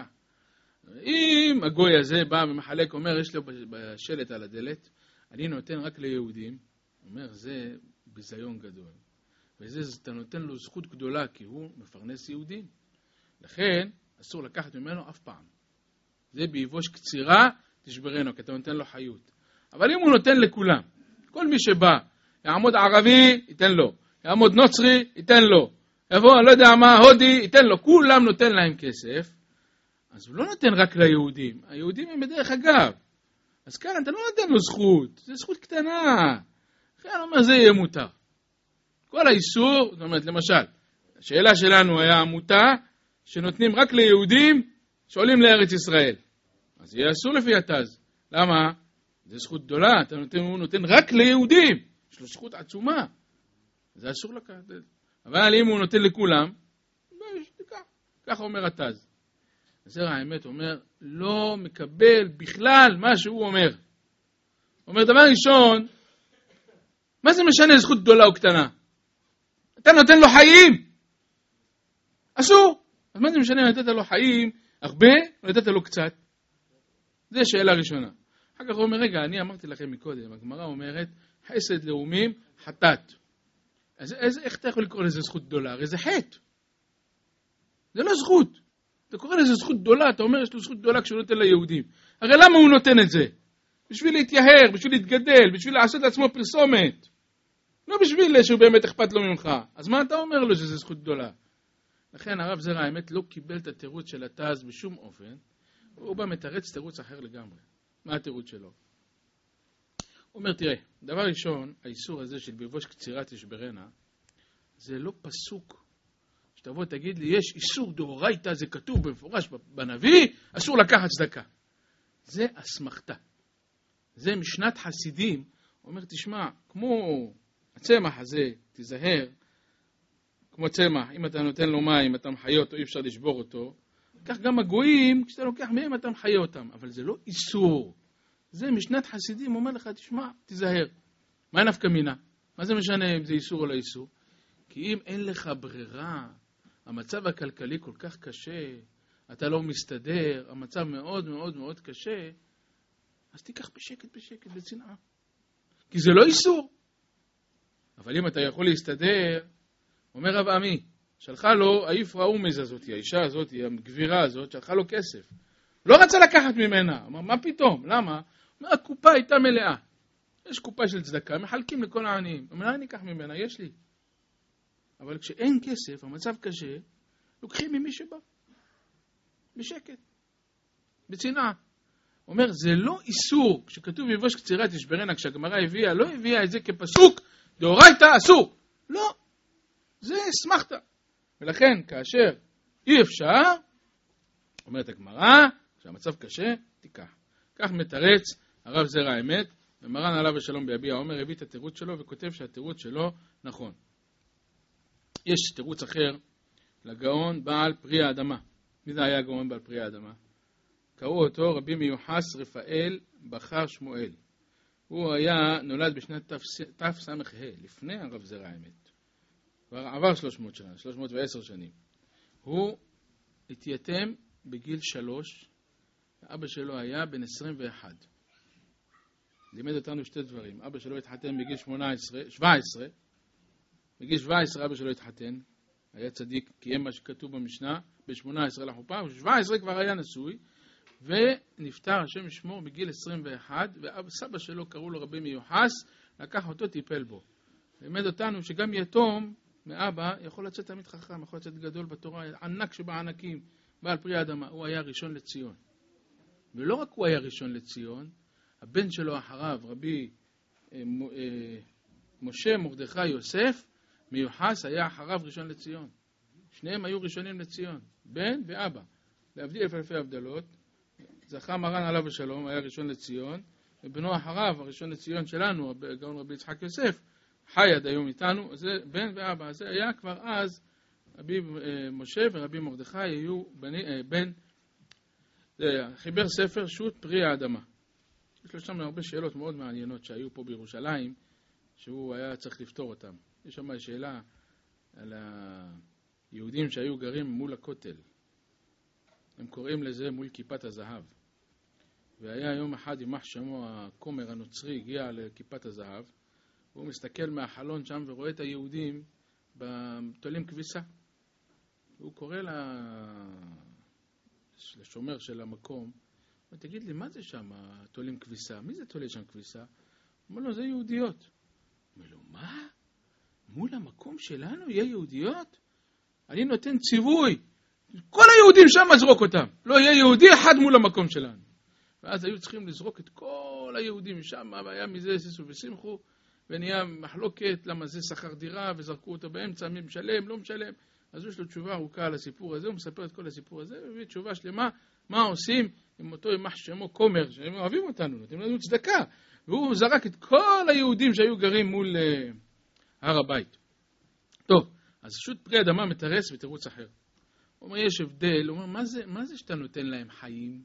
אם הגוי הזה בא ומחלק, אומר, יש לו בשלט על הדלת, אני נותן רק ליהודים, אומר, זה ביזיון גדול. וזה, אתה נותן לו זכות גדולה, כי הוא מפרנס יהודים. לכן, אסור לקחת ממנו אף פעם. זה ביבוש קצירה, תשברנו, כי אתה נותן לו חיות. אבל אם הוא נותן לכולם, כל מי שבא, יעמוד ערבי, ייתן לו. יעמוד נוצרי, ייתן לו. יבוא, לא יודע מה, הודי, ייתן לו. כולם נותן להם כסף. אז הוא לא נותן רק ליהודים. היהודים הם בדרך אגב. אז כאן אתה לא נותן לו זכות. זה זכות קטנה. לכן הוא אומר, זה יהיה מותר. כל האיסור, זאת אומרת, למשל, השאלה שלנו היה עמותה שנותנים רק ליהודים שעולים לארץ ישראל. אז יהיה אסור לפי התז. למה? זה זכות גדולה. אתה נותן, הוא נותן רק ליהודים. יש לו זכות עצומה. זה אסור לקחת. אבל אם הוא נותן לכולם, ככה אומר התז. אז האמת אומר, לא מקבל בכלל מה שהוא אומר. הוא אומר, דבר ראשון, מה זה משנה זכות גדולה או קטנה? אתה נותן לו חיים. אסור. אז מה זה משנה לתת לו חיים הרבה או לתת לו קצת? זו שאלה ראשונה. אחר כך הוא אומר, רגע, אני אמרתי לכם מקודם, הגמרא אומרת, חסד לאומים חטאת. אז, אז איך אתה יכול לקרוא לזה זכות גדולה? הרי זה חטא. זה לא זכות. אתה קורא לזה זכות גדולה, אתה אומר יש לו זכות גדולה כשהוא נותן ליהודים. הרי למה הוא נותן את זה? בשביל להתייהר, בשביל להתגדל, בשביל לעשות לעצמו פרסומת. לא בשביל שהוא באמת אכפת לו ממך. אז מה אתה אומר לו שזה זכות גדולה? לכן הרב זרע האמת לא קיבל את התירוץ של התז בשום אופן. הוא בא מתרץ תירוץ אחר לגמרי. מה התירוץ שלו? הוא אומר, תראה, דבר ראשון, האיסור הזה של ביבוש קצירת תשברנה, זה לא פסוק. שתבוא תגיד לי, יש איסור דאורייתא, זה כתוב במפורש בנביא, אסור לקחת צדקה. זה אסמכתה. זה משנת חסידים. הוא אומר, תשמע, כמו הצמח הזה, תיזהר, כמו צמח, אם אתה נותן לו מים, אתה מחיה אותו, אי אפשר לשבור אותו. כך גם הגויים, כשאתה לוקח מהם, אתה מחיה אותם. אבל זה לא איסור. זה משנת חסידים, אומר לך, תשמע, תיזהר. מה נפקא מינה? מה זה משנה אם זה איסור או לא איסור? כי אם אין לך ברירה, המצב הכלכלי כל כך קשה, אתה לא מסתדר, המצב מאוד מאוד מאוד קשה, אז תיקח בשקט בשקט, בצנעה. כי זה לא איסור. אבל אם אתה יכול להסתדר, אומר רב עמי, שלחה לו, היפרא אומז הזאת, האישה הזאת, הגבירה הזאת, שלחה לו כסף. לא רצה לקחת ממנה. אמר, מה פתאום? למה? אומר, הקופה הייתה מלאה. יש קופה של צדקה, מחלקים לכל העניים. אומר, אני אקח ממנה, יש לי. אבל כשאין כסף, המצב קשה, לוקחים ממי שבא. בשקט. בצנעה. אומר, זה לא איסור. כשכתוב יבוש קצירת תשברנה, כשהגמרא הביאה, לא הביאה את זה כפסוק, דאורייתא אסור. לא. זה אסמכתא. ולכן, כאשר אי אפשר, אומרת הגמרא, כשהמצב קשה, תיקח. כך מתרץ הרב זרע האמת, ומרן עליו השלום ביביע אומר, הביא את התירוץ שלו וכותב שהתירוץ שלו נכון. יש תירוץ אחר לגאון בעל פרי האדמה. מי זה היה הגאון בעל פרי האדמה? קראו אותו רבי מיוחס רפאל בחר שמואל. הוא היה נולד בשנת תס"ה, לפני הרב זרע האמת. כבר עבר שלוש מאות שנה, שלוש מאות ועשר שנים. הוא התייתם בגיל שלוש, אבא שלו היה בן עשרים ואחת. לימד אותנו שתי דברים. אבא שלו התחתן בגיל שמונה עשרה, שבע עשרה. בגיל שבע עשרה אבא שלו התחתן. היה צדיק, קיים מה שכתוב במשנה, ב-שמונה עשרה לחופה, וב-שבע עשרה כבר היה נשוי, ונפטר, השם ישמור, בגיל עשרים ואחת, וסבא שלו קראו לו רבי מיוחס, לקח אותו, טיפל בו. לימד אותנו שגם יתום מאבא יכול לצאת תמיד חכם, יכול לצאת גדול בתורה, ענק שבענקים, בעל פרי האדמה. הוא היה ראשון לציון. ולא רק הוא היה ראשון לציון, הבן שלו אחריו, רבי משה, מרדכי, יוסף, מיוחס היה אחריו ראשון לציון. שניהם היו ראשונים לציון, בן ואבא. להבדיל אלף אלפי הבדלות, זכה מרן עליו השלום, היה ראשון לציון, ובנו אחריו, הראשון לציון שלנו, הגאון רבי יצחק יוסף, חי עד היום איתנו, זה בן ואבא. זה היה כבר אז, רבי משה ורבי מרדכי היו בני, בן, חיבר ספר שו"ת פרי האדמה. יש לו שם הרבה שאלות מאוד מעניינות שהיו פה בירושלים, שהוא היה צריך לפתור אותם. יש שם שאלה על היהודים שהיו גרים מול הכותל. הם קוראים לזה מול כיפת הזהב. והיה יום אחד יימח שמו הכומר הנוצרי הגיע לכיפת הזהב, והוא מסתכל מהחלון שם ורואה את היהודים בתולים כביסה. והוא קורא לשומר של המקום, תגיד לי, מה זה שם תולים כביסה? מי זה תולה שם כביסה? הוא אומר לו, זה יהודיות. הוא אומר לו, מה? מול המקום שלנו יהיה יהודיות? אני נותן ציווי. כל היהודים שם אזרוק אותם. לא יהיה יהודי אחד מול המקום שלנו. ואז היו צריכים לזרוק את כל היהודים שם, והיה מזה סיסו ושמחו, ונהיה מחלוקת למה זה שכר דירה, וזרקו אותו באמצע, מי משלם, לא משלם. אז יש לו תשובה ארוכה על הסיפור הזה, הוא מספר את כל הסיפור הזה, וביא תשובה שלמה, מה עושים עם אותו יימח שמו כומר, שהם אוהבים אותנו, נותנים לנו צדקה. והוא זרק את כל היהודים שהיו גרים מול uh, הר הבית. טוב, אז שו"ת פרי אדמה מתרס בתירוץ אחר. הוא אומר, יש הבדל, הוא אומר, מה זה, מה זה שאתה נותן להם חיים?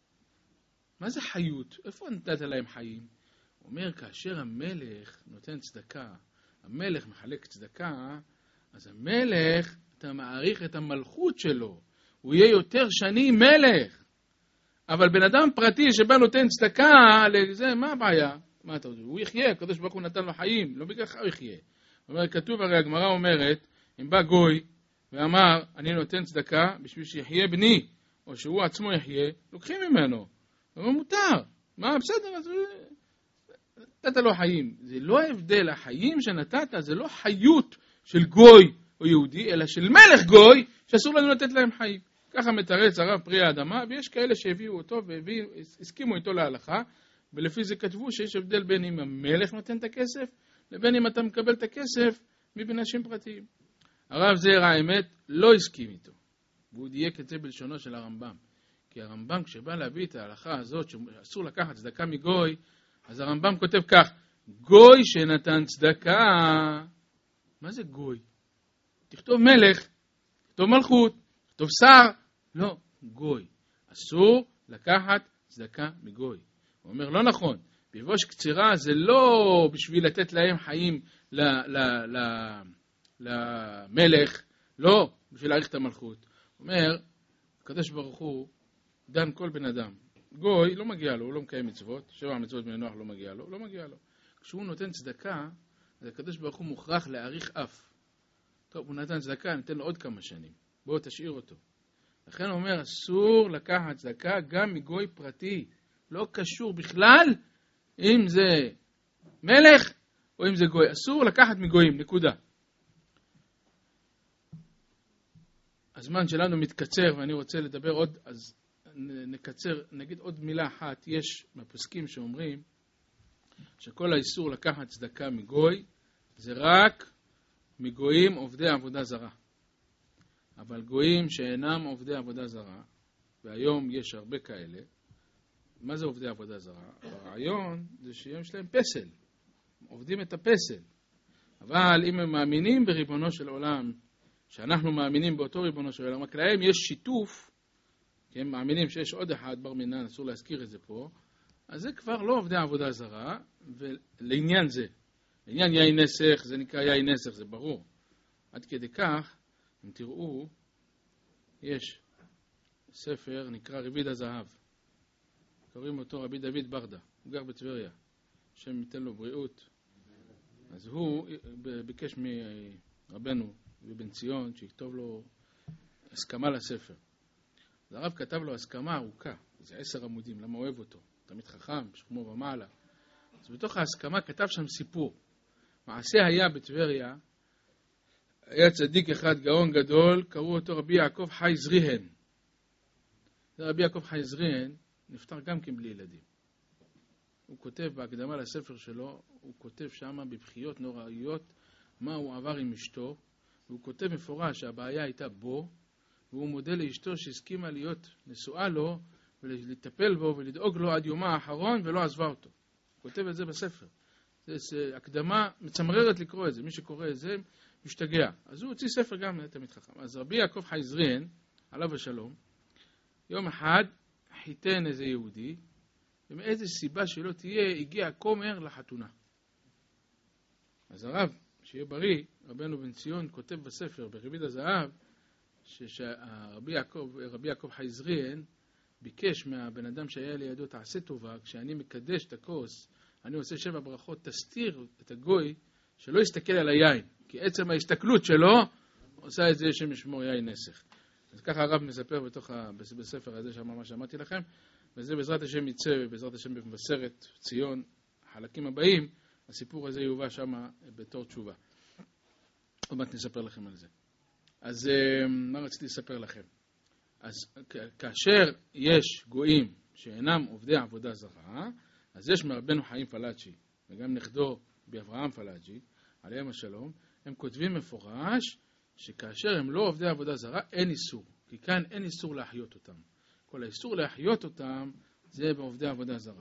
מה זה חיות? איפה נתת להם חיים? הוא אומר, כאשר המלך נותן צדקה, המלך מחלק צדקה, אז המלך, אתה מעריך את המלכות שלו. הוא יהיה יותר שנים מלך. אבל בן אדם פרטי שבא נותן צדקה, לזה, מה הבעיה? מה אתה אומר? הוא יחיה, הקדוש ברוך הוא נתן לו חיים, לא בגלל הוא יחיה. הוא אומר, כתוב הרי הגמרא אומרת, אם בא גוי ואמר, אני נותן צדקה בשביל שיחיה בני, או שהוא עצמו יחיה, לוקחים ממנו. הוא אומר, מותר. מה, בסדר, אז נתת לו חיים. זה לא ההבדל, החיים שנתת, זה לא חיות של גוי או יהודי, אלא של מלך גוי, שאסור לנו לתת להם חיים. ככה מתרץ הרב פרי האדמה, ויש כאלה שהביאו אותו והסכימו איתו להלכה, ולפי זה כתבו שיש הבדל בין אם המלך נותן את הכסף, לבין אם אתה מקבל את הכסף מבין אנשים פרטיים. הרב זעיר האמת לא הסכים איתו, והוא דייק את זה בלשונו של הרמב"ם. כי הרמב"ם כשבא להביא את ההלכה הזאת, שאסור לקחת צדקה מגוי, אז הרמב"ם כותב כך, גוי שנתן צדקה, מה זה גוי? תכתוב מלך, תכתוב מלכות, תכתוב שר, לא, גוי. אסור לקחת צדקה מגוי. הוא אומר, לא נכון, ביבוש קצירה זה לא בשביל לתת להם חיים ל, ל, ל, למלך, לא בשביל להאריך את המלכות. הוא אומר, הקדוש ברוך הוא דן כל בן אדם. גוי לא מגיע לו, הוא לא מקיים מצוות, שבע מצוות בני נוח לא מגיע לו, לא מגיע לו. כשהוא נותן צדקה, אז הקדוש ברוך הוא מוכרח להאריך אף. טוב, הוא נתן צדקה, ניתן לו עוד כמה שנים. בואו תשאיר אותו. לכן הוא אומר, אסור לקחת צדקה גם מגוי פרטי. לא קשור בכלל אם זה מלך או אם זה גוי. אסור לקחת מגויים, נקודה. הזמן שלנו מתקצר ואני רוצה לדבר עוד, אז נקצר, נגיד עוד מילה אחת. יש בפוסקים שאומרים שכל האיסור לקחת צדקה מגוי זה רק מגויים עובדי עבודה זרה. אבל גויים שאינם עובדי עבודה זרה, והיום יש הרבה כאלה, מה זה עובדי עבודה זרה? הרעיון זה שיש להם פסל, עובדים את הפסל. אבל אם הם מאמינים בריבונו של עולם, שאנחנו מאמינים באותו ריבונו של עולם, רק להם יש שיתוף, כי הם מאמינים שיש עוד אחד בר מינן, אסור להזכיר את זה פה, אז זה כבר לא עובדי עבודה זרה, ולעניין זה, לעניין יין נסך, זה נקרא יין נסך, זה ברור. עד כדי כך, אם תראו, יש ספר נקרא רביד הזהב. קוראים אותו רבי דוד ברדה, הוא גר בטבריה, השם ייתן לו בריאות. אז הוא ביקש מרבנו בבן ציון שיכתוב לו הסכמה לספר. אז הרב כתב לו הסכמה ארוכה, זה עשר עמודים, למה אוהב אותו? תמיד חכם, שכמו ומעלה. אז בתוך ההסכמה כתב שם סיפור. מעשה היה בטבריה, היה צדיק אחד גאון גדול, קראו אותו רבי יעקב חי זריהן. זה רבי יעקב חי זריהן, נפטר גם כן בלי ילדים. הוא כותב בהקדמה לספר שלו, הוא כותב שם בבחיות נוראיות מה הוא עבר עם אשתו, והוא כותב מפורש שהבעיה הייתה בו, והוא מודה לאשתו שהסכימה להיות נשואה לו, ולטפל בו ולדאוג לו עד יומה האחרון, ולא עזבה אותו. הוא כותב את זה בספר. זה הקדמה מצמררת לקרוא את זה. מי שקורא את זה משתגע. אז הוא הוציא ספר גם לתלמיד חכם. אז רבי יעקב חייזריאן, עליו השלום, יום אחד חיתן איזה יהודי, ומאיזה סיבה שלא תהיה, הגיע כומר לחתונה. אז הרב, שיהיה בריא, רבנו בן ציון כותב בספר, בריבית הזהב, שרבי יעקב, רבי יעקב חייזריאן ביקש מהבן אדם שהיה לידו, תעשה טובה, כשאני מקדש את הכוס, אני עושה שבע ברכות, תסתיר את הגוי, שלא יסתכל על היין, כי עצם ההסתכלות שלו עושה את זה שמשמור יין נסך. אז ככה הרב מספר בתוך ה... בספר הזה שמה שאמרתי לכם, וזה בעזרת השם יצא, בעזרת השם במבשרת ציון, החלקים הבאים, הסיפור הזה יובא שם בתור תשובה. עוד מעט נספר לכם על זה. אז מה רציתי לספר לכם? אז כאשר יש גויים שאינם עובדי עבודה זרה, אז יש מרבנו חיים פלאג'י, וגם נכדו באברהם פלאג'י, עליהם השלום, הם כותבים מפורש שכאשר הם לא עובדי עבודה זרה, אין איסור. כי כאן אין איסור להחיות אותם. כל האיסור להחיות אותם זה בעובדי עבודה זרה.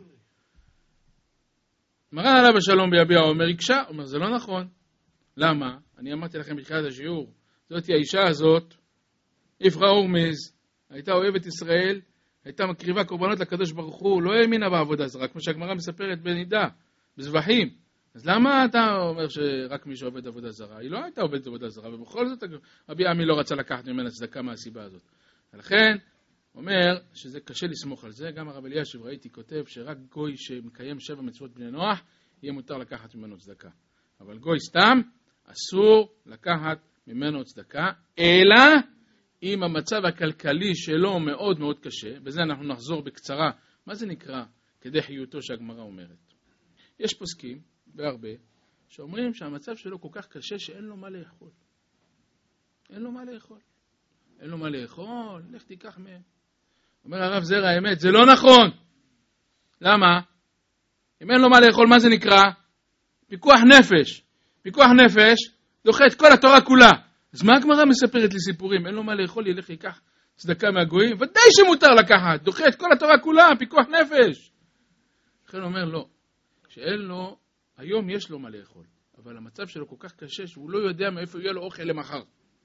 מרן עליו השלום ביביע אומר, יקשה, אומר, זה לא נכון. למה? אני אמרתי לכם בתחילת השיעור, זאת היא האישה הזאת, יפרח הורמז, הייתה אוהבת ישראל, הייתה מקריבה קורבנות לקדוש ברוך הוא, לא האמינה בעבודה זרה, כמו שהגמרא מספרת בנידה, בזבחים. אז למה אתה אומר שרק מי שעובד עבודה זרה? היא לא הייתה עובדת עבודה זרה, ובכל זאת רבי עמי לא רצה לקחת ממנה צדקה מהסיבה הזאת. ולכן, אומר שזה קשה לסמוך על זה, גם הרב אלישיב ראיתי כותב שרק גוי שמקיים שבע מצוות בני נוח, יהיה מותר לקחת ממנו צדקה. אבל גוי סתם, אסור לקחת ממנו צדקה, אלא אם המצב הכלכלי שלו מאוד מאוד קשה, בזה אנחנו נחזור בקצרה, מה זה נקרא כדי חיותו שהגמרא אומרת. יש פוסקים, בהרבה, שאומרים שהמצב שלו כל כך קשה שאין לו מה לאכול. אין לו מה לאכול. אין לו מה לאכול, לך תיקח מהם. אומר הרב זרע האמת, זה לא נכון. למה? אם אין לו מה לאכול, מה זה נקרא? פיקוח נפש. פיקוח נפש דוחה את כל התורה כולה. אז מה הגמרא מספרת לי סיפורים? אין לו מה לאכול, ילך ייקח צדקה מהגויים. ודאי שמותר לקחת, דוחה את כל התורה כולה, פיקוח נפש. לכן הוא אומר לא. כשאין לו, היום יש לו מה לאכול. אבל המצב שלו כל כך קשה שהוא לא יודע מאיפה יהיה לו אוכל למחר.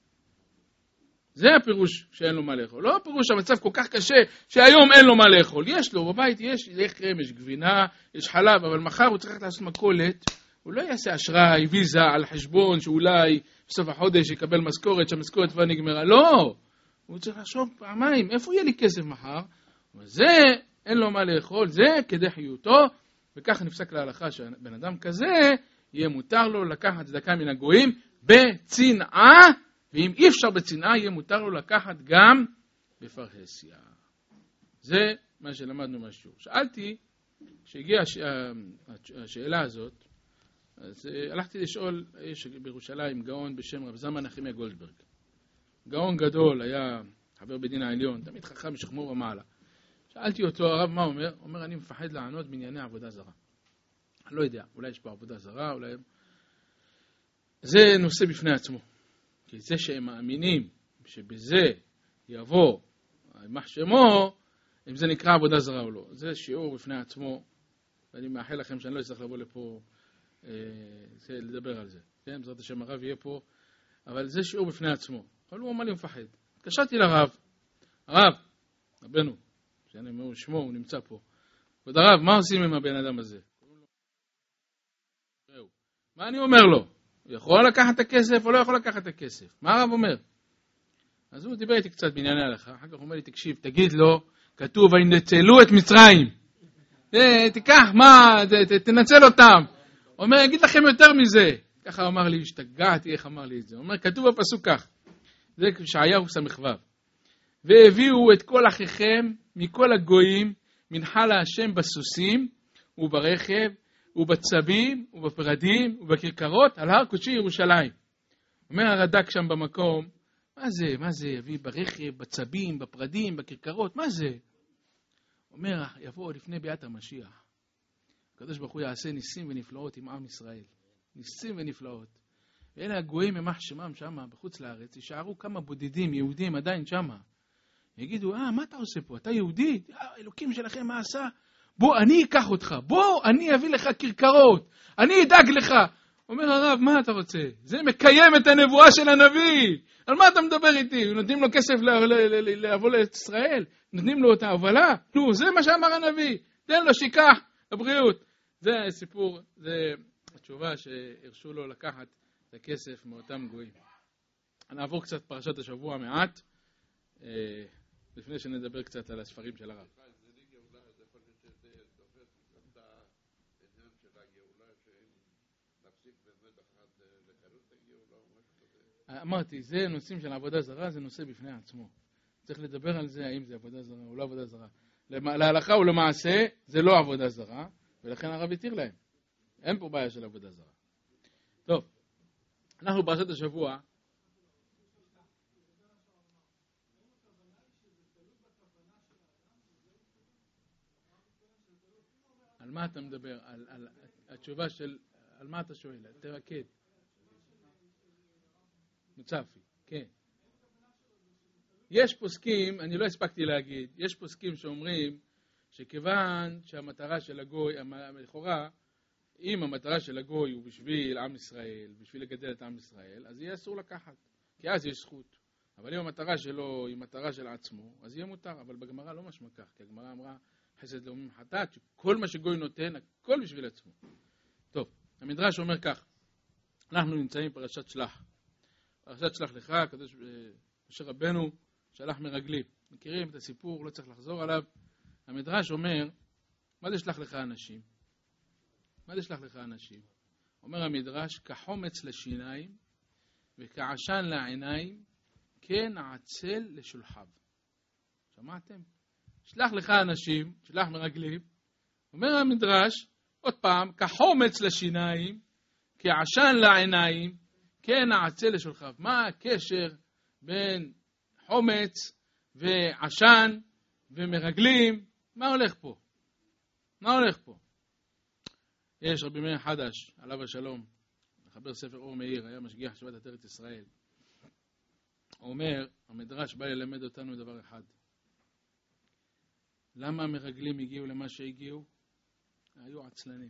זה הפירוש שאין לו מה לאכול. לא הפירוש שהמצב כל כך קשה שהיום אין לו מה לאכול. יש לו, בבית יש לחם, יש גבינה, יש חלב, אבל מחר הוא צריך לעשות מכולת. הוא לא יעשה אשראי, ויזה על חשבון שאולי בסוף החודש יקבל משכורת, שהמשכורת כבר נגמרה. לא! הוא צריך לחשוב פעמיים, איפה יהיה לי כסף מחר? וזה, אין לו מה לאכול, זה כדי חיותו, וככה נפסק להלכה שבן אדם כזה יהיה מותר לו לקחת צדקה מן הגויים בצנעה, ואם אי אפשר בצנעה, יהיה מותר לו לקחת גם בפרהסיה. זה מה שלמדנו מהשיעור. שאלתי, כשהגיעה הש... השאלה הזאת, אז הלכתי לשאול, יש בירושלים גאון בשם רב זלמן נחמיה גולדברג. גאון גדול, היה חבר בדין העליון, תמיד חכם שכמו ומעלה. שאלתי אותו, הרב מה אומר? הוא אומר, אני מפחד לענות בענייני עבודה זרה. אני לא יודע, אולי יש פה עבודה זרה, אולי... זה נושא בפני עצמו. כי זה שהם מאמינים שבזה יבוא יימח שמו, אם זה נקרא עבודה זרה או לא. זה שיעור בפני עצמו, ואני מאחל לכם שאני לא אצטרך לבוא לפה אה, זה, לדבר על זה. כן, בעזרת השם הרב יהיה פה, אבל זה שיעור בפני עצמו. אבל הוא אמר לי מפחד. התקשרתי לרב, הרב, רבנו, שאני אומר שמו, הוא נמצא פה. כבוד הרב, מה עושים עם הבן אדם הזה? מה אני אומר לו? הוא יכול לקחת את הכסף או לא יכול לקחת את הכסף? מה הרב אומר? אז הוא דיבר איתי קצת בענייני הלכה, אחר כך הוא אומר לי, תקשיב, תגיד לו, כתוב, וינצלו את מצרים. תיקח, מה, תנצל אותם. הוא אומר, אגיד לכם יותר מזה. ככה הוא אמר לי, השתגעתי, איך אמר לי את זה. הוא אומר, כתוב בפסוק כך, זה ישעיהו סמ"ו. והביאו את כל אחיכם מכל הגויים, מנחה להשם בסוסים וברכב, ובצבים, ובפרדים, ובכרכרות, על הר קודשי ירושלים. אומר הרד"ק שם במקום, מה זה, מה זה, יביא ברכב, בצבים, בפרדים, בכרכרות, מה זה? אומר, יבוא לפני ביאת המשיח. הקדוש ברוך הוא יעשה ניסים ונפלאות עם עם ישראל. ניסים ונפלאות. ואלה הגויים ממח שמם שם בחוץ לארץ, יישארו כמה בודדים יהודים עדיין שם. יגידו, אה, מה אתה עושה פה? אתה יהודי? אה, אלוקים שלכם מה עשה? בוא, אני אקח אותך. בוא, אני אביא לך כרכרות. אני אדאג לך. אומר הרב, מה אתה רוצה? זה מקיים את הנבואה של הנביא. על מה אתה מדבר איתי? נותנים לו כסף לבוא לישראל? נותנים לו את ההובלה? נו, זה מה שאמר הנביא. תן לו שיקח לבריאות. זה הסיפור, זה התשובה שהרשו לו לקחת את הכסף מאותם גויים. נעבור קצת פרשת השבוע מעט, לפני שנדבר קצת על הספרים של הרב. אמרתי, זה נושאים של עבודה זרה, זה נושא בפני עצמו. צריך לדבר על זה, האם זה עבודה זרה או לא עבודה זרה. להלכה ולמעשה, זה לא עבודה זרה, ולכן הרב יתיר להם. אין פה בעיה של עבודה זרה. טוב, אנחנו פרשת השבוע. על מה אתה מדבר? על, על התשובה של, על מה אתה שואל? תרקד. מוצפי, כן. יש פוסקים, אני לא הספקתי להגיד, יש פוסקים שאומרים שכיוון שהמטרה של הגוי, לכאורה, אם המטרה של הגוי הוא בשביל עם ישראל, בשביל לגדל את עם ישראל, אז יהיה אסור לקחת, כי אז יש זכות. אבל אם המטרה שלו היא מטרה של עצמו, אז יהיה מותר, אבל בגמרא לא משמע כך, כי הגמרא אמרה חסד לאומים חטאת, שכל מה שגוי נותן, הכל בשביל עצמו. טוב, המדרש אומר כך, אנחנו נמצאים בפרשת שלח. פרשת שלח לך, הקדוש משה רבנו שלח מרגלים. מכירים את הסיפור, לא צריך לחזור עליו. המדרש אומר, מה זה שלח לך אנשים? מה זה שלח לך אנשים? אומר המדרש, כחומץ לשיניים וכעשן לעיניים, כן עצל לשולחיו. שמעתם? שלח לך אנשים, שלח מרגלים. אומר המדרש, עוד פעם, כחומץ לשיניים, כעשן לעיניים, כן עצל לשולחיו. מה הקשר בין חומץ ועשן ומרגלים? מה הולך פה? מה הולך פה? יש רבי מאיר חדש, עליו השלום, מחבר ספר אור מאיר, היה משגיח שבת עטרת ישראל. הוא אומר, המדרש בא ללמד אותנו דבר אחד. למה המרגלים הגיעו למה שהגיעו? היו עצלנים.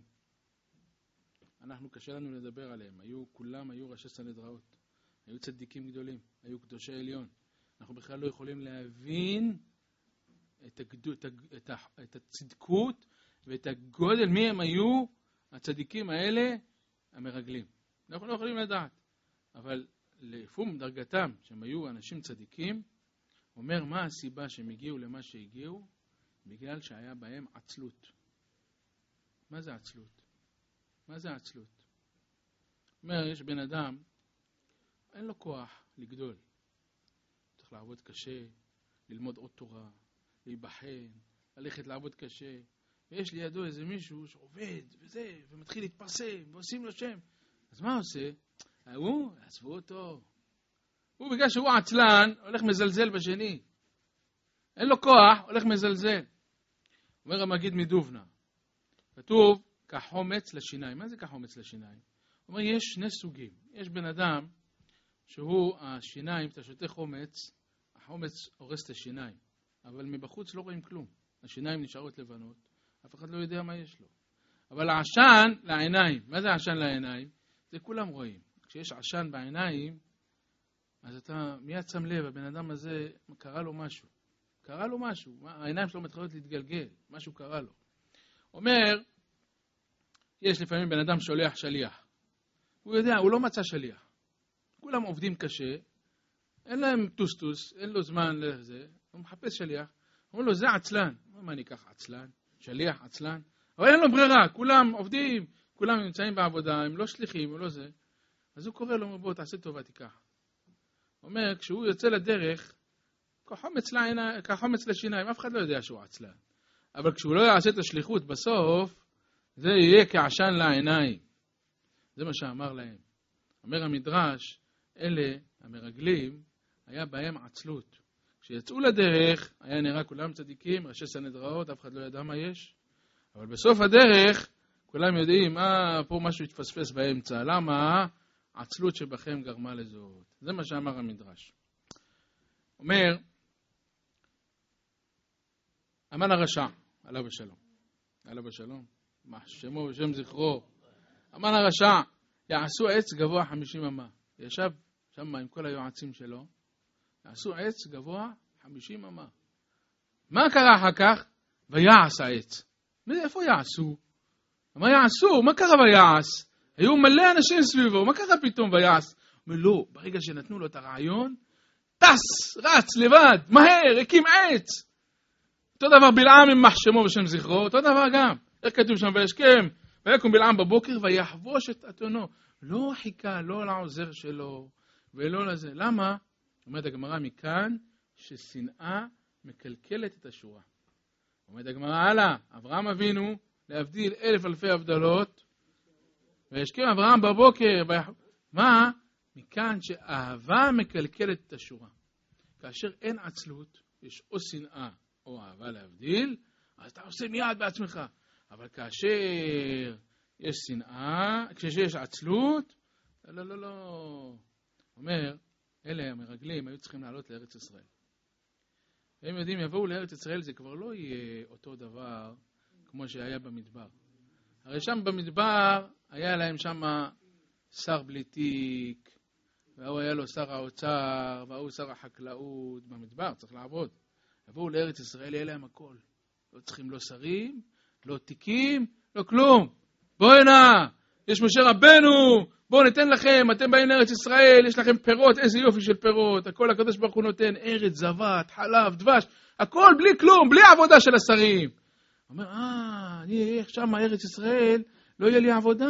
אנחנו קשה לנו לדבר עליהם. היו, כולם היו ראשי סנהדראות. היו צדיקים גדולים. היו קדושי עליון. אנחנו בכלל לא יכולים להבין את, הגדול, את, את, את הצדקות ואת הגודל, מי הם היו הצדיקים האלה, המרגלים. אנחנו לא יכולים לדעת. אבל לפום דרגתם, שהם היו אנשים צדיקים, אומר מה הסיבה שהם הגיעו למה שהגיעו? בגלל שהיה בהם עצלות. מה זה עצלות? מה זה עצלות? אומר, יש בן אדם, אין לו כוח לגדול. צריך לעבוד קשה, ללמוד עוד תורה, להיבחן, ללכת לעבוד קשה. ויש לידו איזה מישהו שעובד וזה, ומתחיל להתפרסם, ועושים לו שם. אז מה עושה? הוא, עזבו אותו. הוא בגלל שהוא עצלן, הולך מזלזל בשני. אין לו כוח, הולך מזלזל. אומר המגיד מדובנה. כתוב, כחומץ לשיניים. מה זה כחומץ לשיניים? הוא אומר, יש שני סוגים. יש בן אדם שהוא השיניים, אתה שותה חומץ, החומץ הורס את השיניים. אבל מבחוץ לא רואים כלום. השיניים נשארות לבנות, אף אחד לא יודע מה יש לו. אבל העשן לעיניים, מה זה העשן לעיניים? זה כולם רואים. כשיש עשן בעיניים, אז אתה מיד שם לב, הבן אדם הזה, קרה לו משהו. קרה לו משהו. העיניים שלו מתחילות להתגלגל. משהו קרה לו. אומר, יש לפעמים בן אדם שולח שליח. הוא יודע, הוא לא מצא שליח. כולם עובדים קשה, אין להם טוסטוס, אין לו זמן לזה, הוא מחפש שליח. הוא אומר לו, זה עצלן. מה אני אקח עצלן? שליח, עצלן? אבל אין לו ברירה, כולם עובדים, כולם נמצאים בעבודה, הם לא שליחים, הם לא זה. אז הוא קורא לו, אומר, בוא, תעשה טובה, תיקח. הוא אומר, כשהוא יוצא לדרך, כחומץ לעיניים, כחומץ לשיניים, אף אחד לא יודע שהוא עצלן. אבל כשהוא לא יעשה את השליחות בסוף, זה יהיה כעשן לעיניים. זה מה שאמר להם. אומר המדרש, אלה המרגלים, היה בהם עצלות. כשיצאו לדרך, היה נראה כולם צדיקים, ראשי סנהדראות, אף אחד לא ידע מה יש. אבל בסוף הדרך, כולם יודעים, אה, פה משהו התפספס באמצע. למה? עצלות שבכם גרמה לזאת. זה מה שאמר המדרש. אומר, המן הרשע, עליו השלום. עליו השלום. מה שמו ושם זכרו. המן הרשע, יעשו עץ גבוה חמישים אמה. ישב שם עם כל היועצים שלו, יעשו עץ גבוה חמישים אמה. מה קרה אחר כך? ויעש העץ. איפה יעשו? מה יעשו? מה קרה ויעש? היו מלא אנשים סביבו, מה קרה פתאום ויעש? אומר לא, ברגע שנתנו לו את הרעיון, טס, רץ לבד, מהר, הקים עץ. אותו דבר בלעם עם מחשמו ושם זכרו, אותו דבר גם. איך כתוב שם וישכם? ויקום בלעם בבוקר ויחבוש את אתונו. לא חיכה, לא לעוזר שלו ולא לזה. למה? אומרת הגמרא מכאן ששנאה מקלקלת את השורה. אומרת הגמרא הלאה, אברהם אבינו להבדיל אלף אלפי הבדלות, וישכם אברהם בבוקר, ויח... מה? מכאן שאהבה מקלקלת את השורה. כאשר אין עצלות, יש או שנאה או אהבה להבדיל, אז אתה עושה מיד בעצמך. אבל כאשר יש שנאה, כשיש עצלות, לא, לא, לא. אומר, אלה המרגלים היו צריכים לעלות לארץ ישראל. הם יודעים, יבואו לארץ ישראל, זה כבר לא יהיה אותו דבר כמו שהיה במדבר. הרי שם במדבר, היה להם שם שר בלי תיק, והוא היה לו שר האוצר, והוא שר החקלאות. במדבר צריך לעבוד. יבואו לארץ ישראל, יהיה להם הכל. לא צריכים לא שרים, לא תיקים, לא כלום. בואו הנה, יש משה רבנו, בואו ניתן לכם, אתם באים לארץ ישראל, יש לכם פירות, איזה יופי של פירות, הכל הקדוש ברוך הוא נותן, ארץ, זבת, חלב, דבש, הכל בלי כלום, בלי עבודה של השרים. הוא אומר, אה, אני אהיה שם ארץ ישראל, לא יהיה לי עבודה.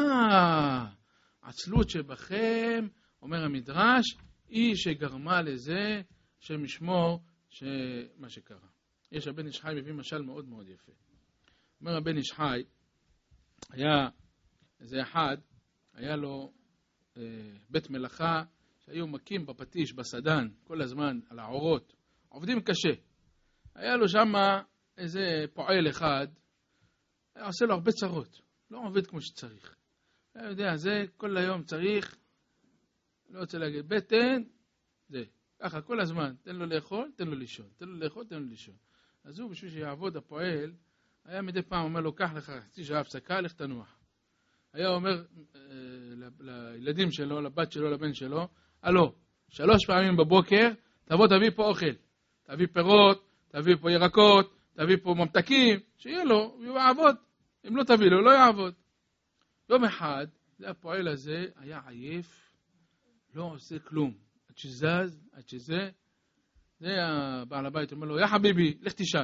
עצלות שבכם, אומר המדרש, היא שגרמה לזה, שמשמור, שמה שקרה. יש הבן איש חי מביא משל מאוד מאוד יפה. אומר הבן איש חי, היה איזה אחד, היה לו אה, בית מלאכה, שהיו מקים בפטיש, בסדן, כל הזמן, על העורות. עובדים קשה. היה לו שם איזה פועל אחד, היה עושה לו הרבה צרות. לא עובד כמו שצריך. אתה יודע, זה כל היום צריך, לא רוצה להגיד, בטן, זה. ככה, כל הזמן, תן לו לאכול, תן לו לישון. תן לו לאכול, תן לו לישון. אז הוא, בשביל שיעבוד הפועל, היה מדי פעם אומר לו, קח לך חצי שעה הפסקה, לך תנוח. היה אומר אה, לילדים שלו, לבת שלו, לבן שלו, הלו, שלוש פעמים בבוקר, תבוא תביא פה אוכל. תביא פירות, תביא פה ירקות, תביא פה ממתקים, שיהיה לו, הוא יעבוד. אם לא תביא לו, לא יעבוד. יום אחד, זה הפועל הזה היה עייף, לא עושה כלום. עד שזז, עד שזה, זה הבעל הבית אומר לו, יא חביבי, לך תישן.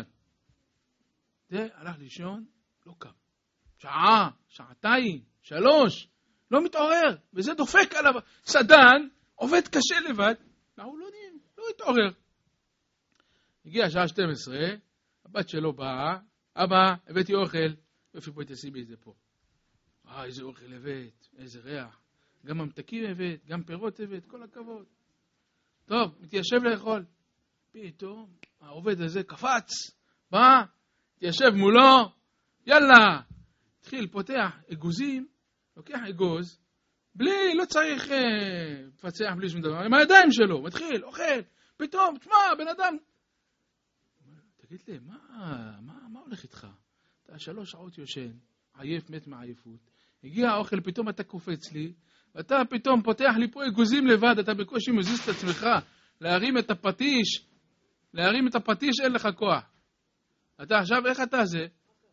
זה הלך לישון, לא קם. שעה, שעתיים, שלוש, לא מתעורר, וזה דופק עליו. סדן, עובד קשה לבד, והוא לא, לא התעורר. הגיע שעה שתים עשרה, הבת שלו באה, אבא, הבאתי אוכל, יופי פה תשימי את זה פה. אה, איזה אוכל הבאת, איזה ריח. גם ממתקים הבאת, גם פירות הבאת, כל הכבוד. טוב, מתיישב לאכול. פתאום, העובד הזה קפץ, בא, התיישב מולו, יאללה, התחיל, פותח אגוזים, לוקח אגוז, בלי, לא צריך אה, לפצח בלי שום דבר, עם הידיים שלו, מתחיל, אוכל, פתאום, תשמע, בן אדם, תגיד לי, מה, מה, מה הולך איתך? אתה שלוש שעות יושן, עייף, מת מעייפות, הגיע האוכל, פתאום אתה קופץ לי, ואתה פתאום פותח לי פה אגוזים לבד, אתה בקושי מזיז את עצמך, להרים את הפטיש, להרים את הפטיש אין לך כוח. אתה עכשיו, איך אתה זה?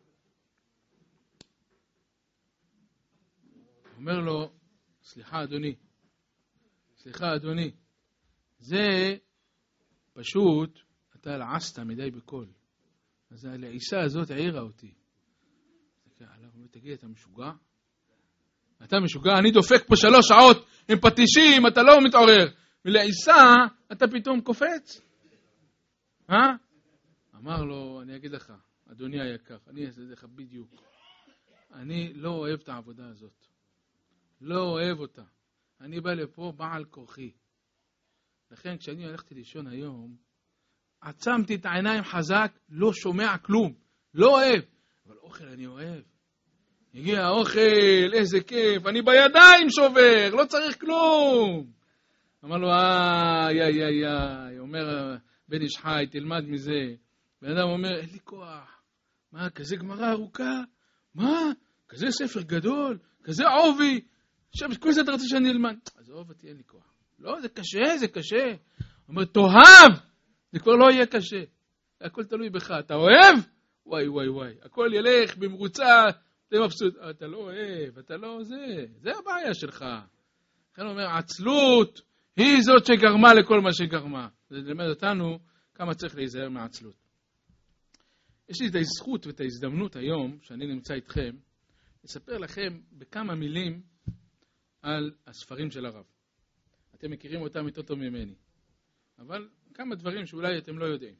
אומר לו, סליחה אדוני, סליחה אדוני, זה פשוט, אתה לעסת מדי בכל. אז הלעיסה הזאת העירה אותי. תגיד, אתה משוגע? אתה משוגע? אני דופק פה שלוש שעות עם פטישים, אתה לא מתעורר. ולעיסה, אתה פתאום קופץ. אה? אמר לו, אני אגיד לך, אדוני היקר, אני אעשה לך בדיוק. אני לא אוהב את העבודה הזאת. לא אוהב אותה. אני בא לפה בעל כוחי. לכן כשאני הלכתי לישון היום, עצמתי את העיניים חזק, לא שומע כלום. לא אוהב. אבל אוכל אני אוהב. הגיע האוכל, איזה כיף, אני בידיים שובר, לא צריך כלום. אמר לו, איי, איי, איי, איי, אומר בן איש חי, תלמד מזה. בן אדם אומר, אין לי כוח. מה, כזה גמרא ארוכה? מה? כזה ספר גדול? כזה עובי? עכשיו, כל זה אתה רוצה שאני אלמד? אז עוב אותי, אין לי כוח. לא, זה קשה, זה קשה. הוא אומר, תאהב! זה כבר לא יהיה קשה. הכל תלוי בך. אתה אוהב? וואי, וואי, וואי. הכל ילך במרוצה, אתה מבסוט. אתה לא אוהב, אתה לא זה. זה הבעיה שלך. לכן הוא אומר, עצלות היא זאת שגרמה לכל מה שגרמה. זה ללמד אותנו כמה צריך להיזהר מעצלות. יש לי את הזכות ואת ההזדמנות היום, שאני נמצא איתכם, לספר לכם בכמה מילים על הספרים של הרב. אתם מכירים אותם יותר טוב ממני. אבל כמה דברים שאולי אתם לא יודעים.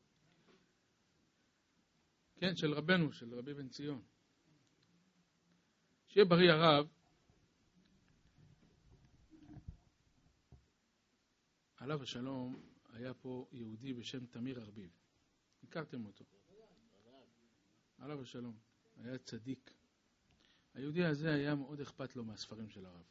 כן, של רבנו, של רבי בן ציון. שיהיה בריא הרב, עליו השלום, היה פה יהודי בשם תמיר ארביב. הכרתם אותו. עליו השלום. היה צדיק. היהודי הזה היה מאוד אכפת לו מהספרים של הרב.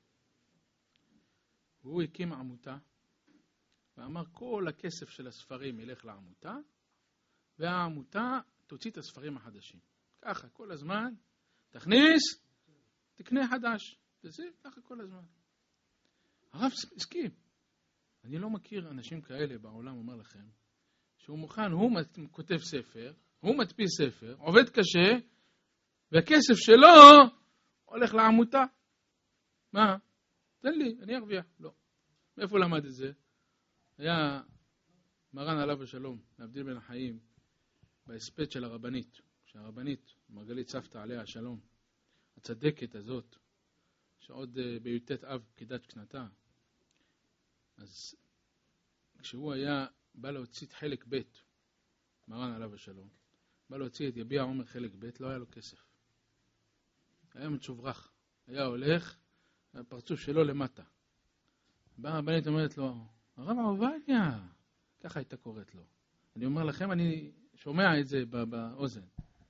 והוא הקים עמותה, ואמר כל הכסף של הספרים ילך לעמותה, והעמותה תוציא את הספרים החדשים. ככה, כל הזמן, תכניס, תקנה חדש. וזה ככה כל הזמן. הרב הסכים. אני לא מכיר אנשים כאלה בעולם, אומר לכם, שהוא מוכן, הוא כותב ספר, הוא מדפיס ספר, עובד קשה, והכסף שלו הולך לעמותה. מה? תן לי, אני ארוויח. לא. מאיפה למד את זה? היה מרן עליו השלום, להבדיל בין החיים, בהספד של הרבנית, שהרבנית, מרגלית סבתא עליה השלום, הצדקת הזאת, שעוד בי"ט אב פקידת קנתה, אז כשהוא היה בא להוציא את חלק ב', מרן עליו השלום, בא להוציא את יביע עומר חלק ב', לא היה לו כסף. היה מצוברח, היה הולך, הפרצוף שלו למטה. באה הרבנית אומרת לו, הרב עובדיה, ככה הייתה קוראת לו. אני אומר לכם, אני שומע את זה באוזן.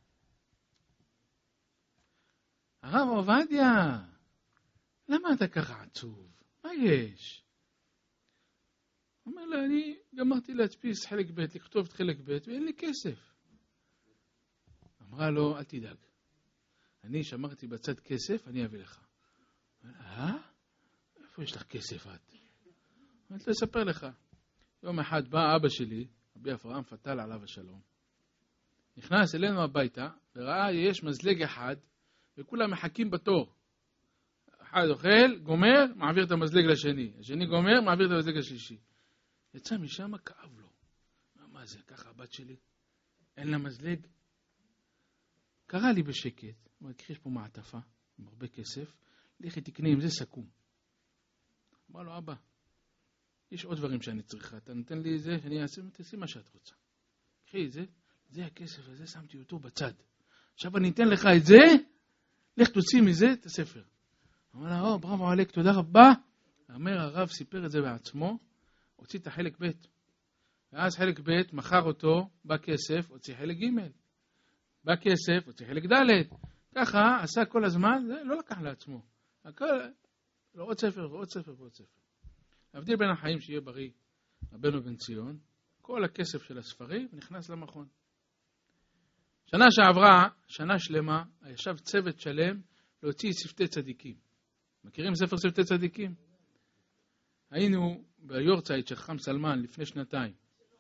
הרב עובדיה, למה אתה ככה עצוב? מה יש? אומר לה, אני גמרתי להדפיס חלק ב', לכתוב את חלק ב', ואין לי כסף. אמרה לו, אל תדאג. אני שמרתי בצד כסף, אני אביא לך. אה? איפה יש לך כסף את? אני רוצה לספר לך. יום אחד בא אבא שלי, רבי אברהם פתל עליו השלום, נכנס אלינו הביתה, וראה יש מזלג אחד, וכולם מחכים בתור. אחד אוכל, גומר, מעביר את המזלג לשני. השני גומר, מעביר את המזלג לשלישי. יצא משם, כאב לו. מה זה, ככה הבת שלי? אין לה מזלג? קרא לי בשקט, הוא אומר, יש פה מעטפה, עם הרבה כסף, לכי תקנה עם זה סכום. אמר לו, אבא, יש עוד דברים שאני צריכה, אתה נותן לי זה, אני אעשה, תעשי מה שאת רוצה. קחי את זה, זה הכסף הזה, שמתי אותו בצד. עכשיו אני אתן לך את זה, לך תוציא מזה את הספר. אמר לה, או, בראבו עליק, תודה רבה. אומר, הרב סיפר את זה בעצמו, הוציא את החלק ב'. ואז חלק ב', מכר אותו, בא כסף, הוציא חלק ג'. בא כסף, הוציא חלק ד'. ככה עשה כל הזמן, זה לא לקח לעצמו. הכל, לא עוד ספר ועוד ספר ועוד ספר. להבדיל בין החיים שיהיה בריא, רבנו בן ציון, כל הכסף של הספרים נכנס למכון. שנה שעברה, שנה שלמה, ישב צוות שלם להוציא שפתי צדיקים. מכירים ספר שפתי צדיקים? היינו ביורצייט של חכם סלמן לפני שנתיים.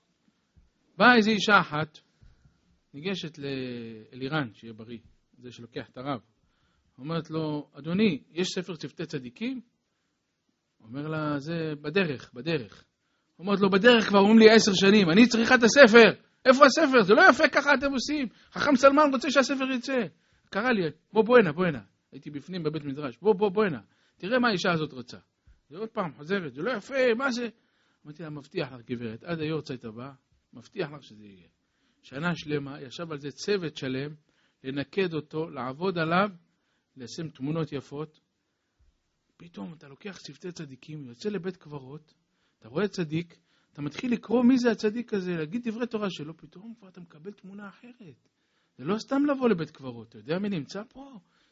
באה איזו אישה אחת, ניגשת לאלירן, שיהיה בריא, זה שלוקח את הרב. אומרת לו, אדוני, יש ספר שפתי צדיקים? אומר לה, זה בדרך, בדרך. אומרת לו, בדרך כבר אומרים לי עשר שנים, אני צריכה את הספר. איפה הספר? זה לא יפה, ככה אתם עושים. חכם סלמן רוצה שהספר יצא. קרא לי, בוא בוא הנה, בוא הנה. הייתי בפנים בבית מדרש, בוא בוא בוא הנה. תראה מה האישה הזאת רוצה. זה עוד פעם חוזרת, זה לא יפה, מה זה? אמרתי לה, מבטיח לך גברת, עד היורצייט הבא, מבטיח לך שזה יהיה. שנה שלמה, ישב על זה צוות שלם, לנקד אותו, לעבוד עליו, לשים תמונות יפות. פתאום אתה לוקח שפתי צדיקים, יוצא לבית קברות, אתה רואה צדיק, אתה מתחיל לקרוא מי זה הצדיק הזה, להגיד דברי תורה שלו, פתאום כבר אתה מקבל תמונה אחרת. זה לא סתם לבוא לבית קברות, אתה יודע מי נמצא פה?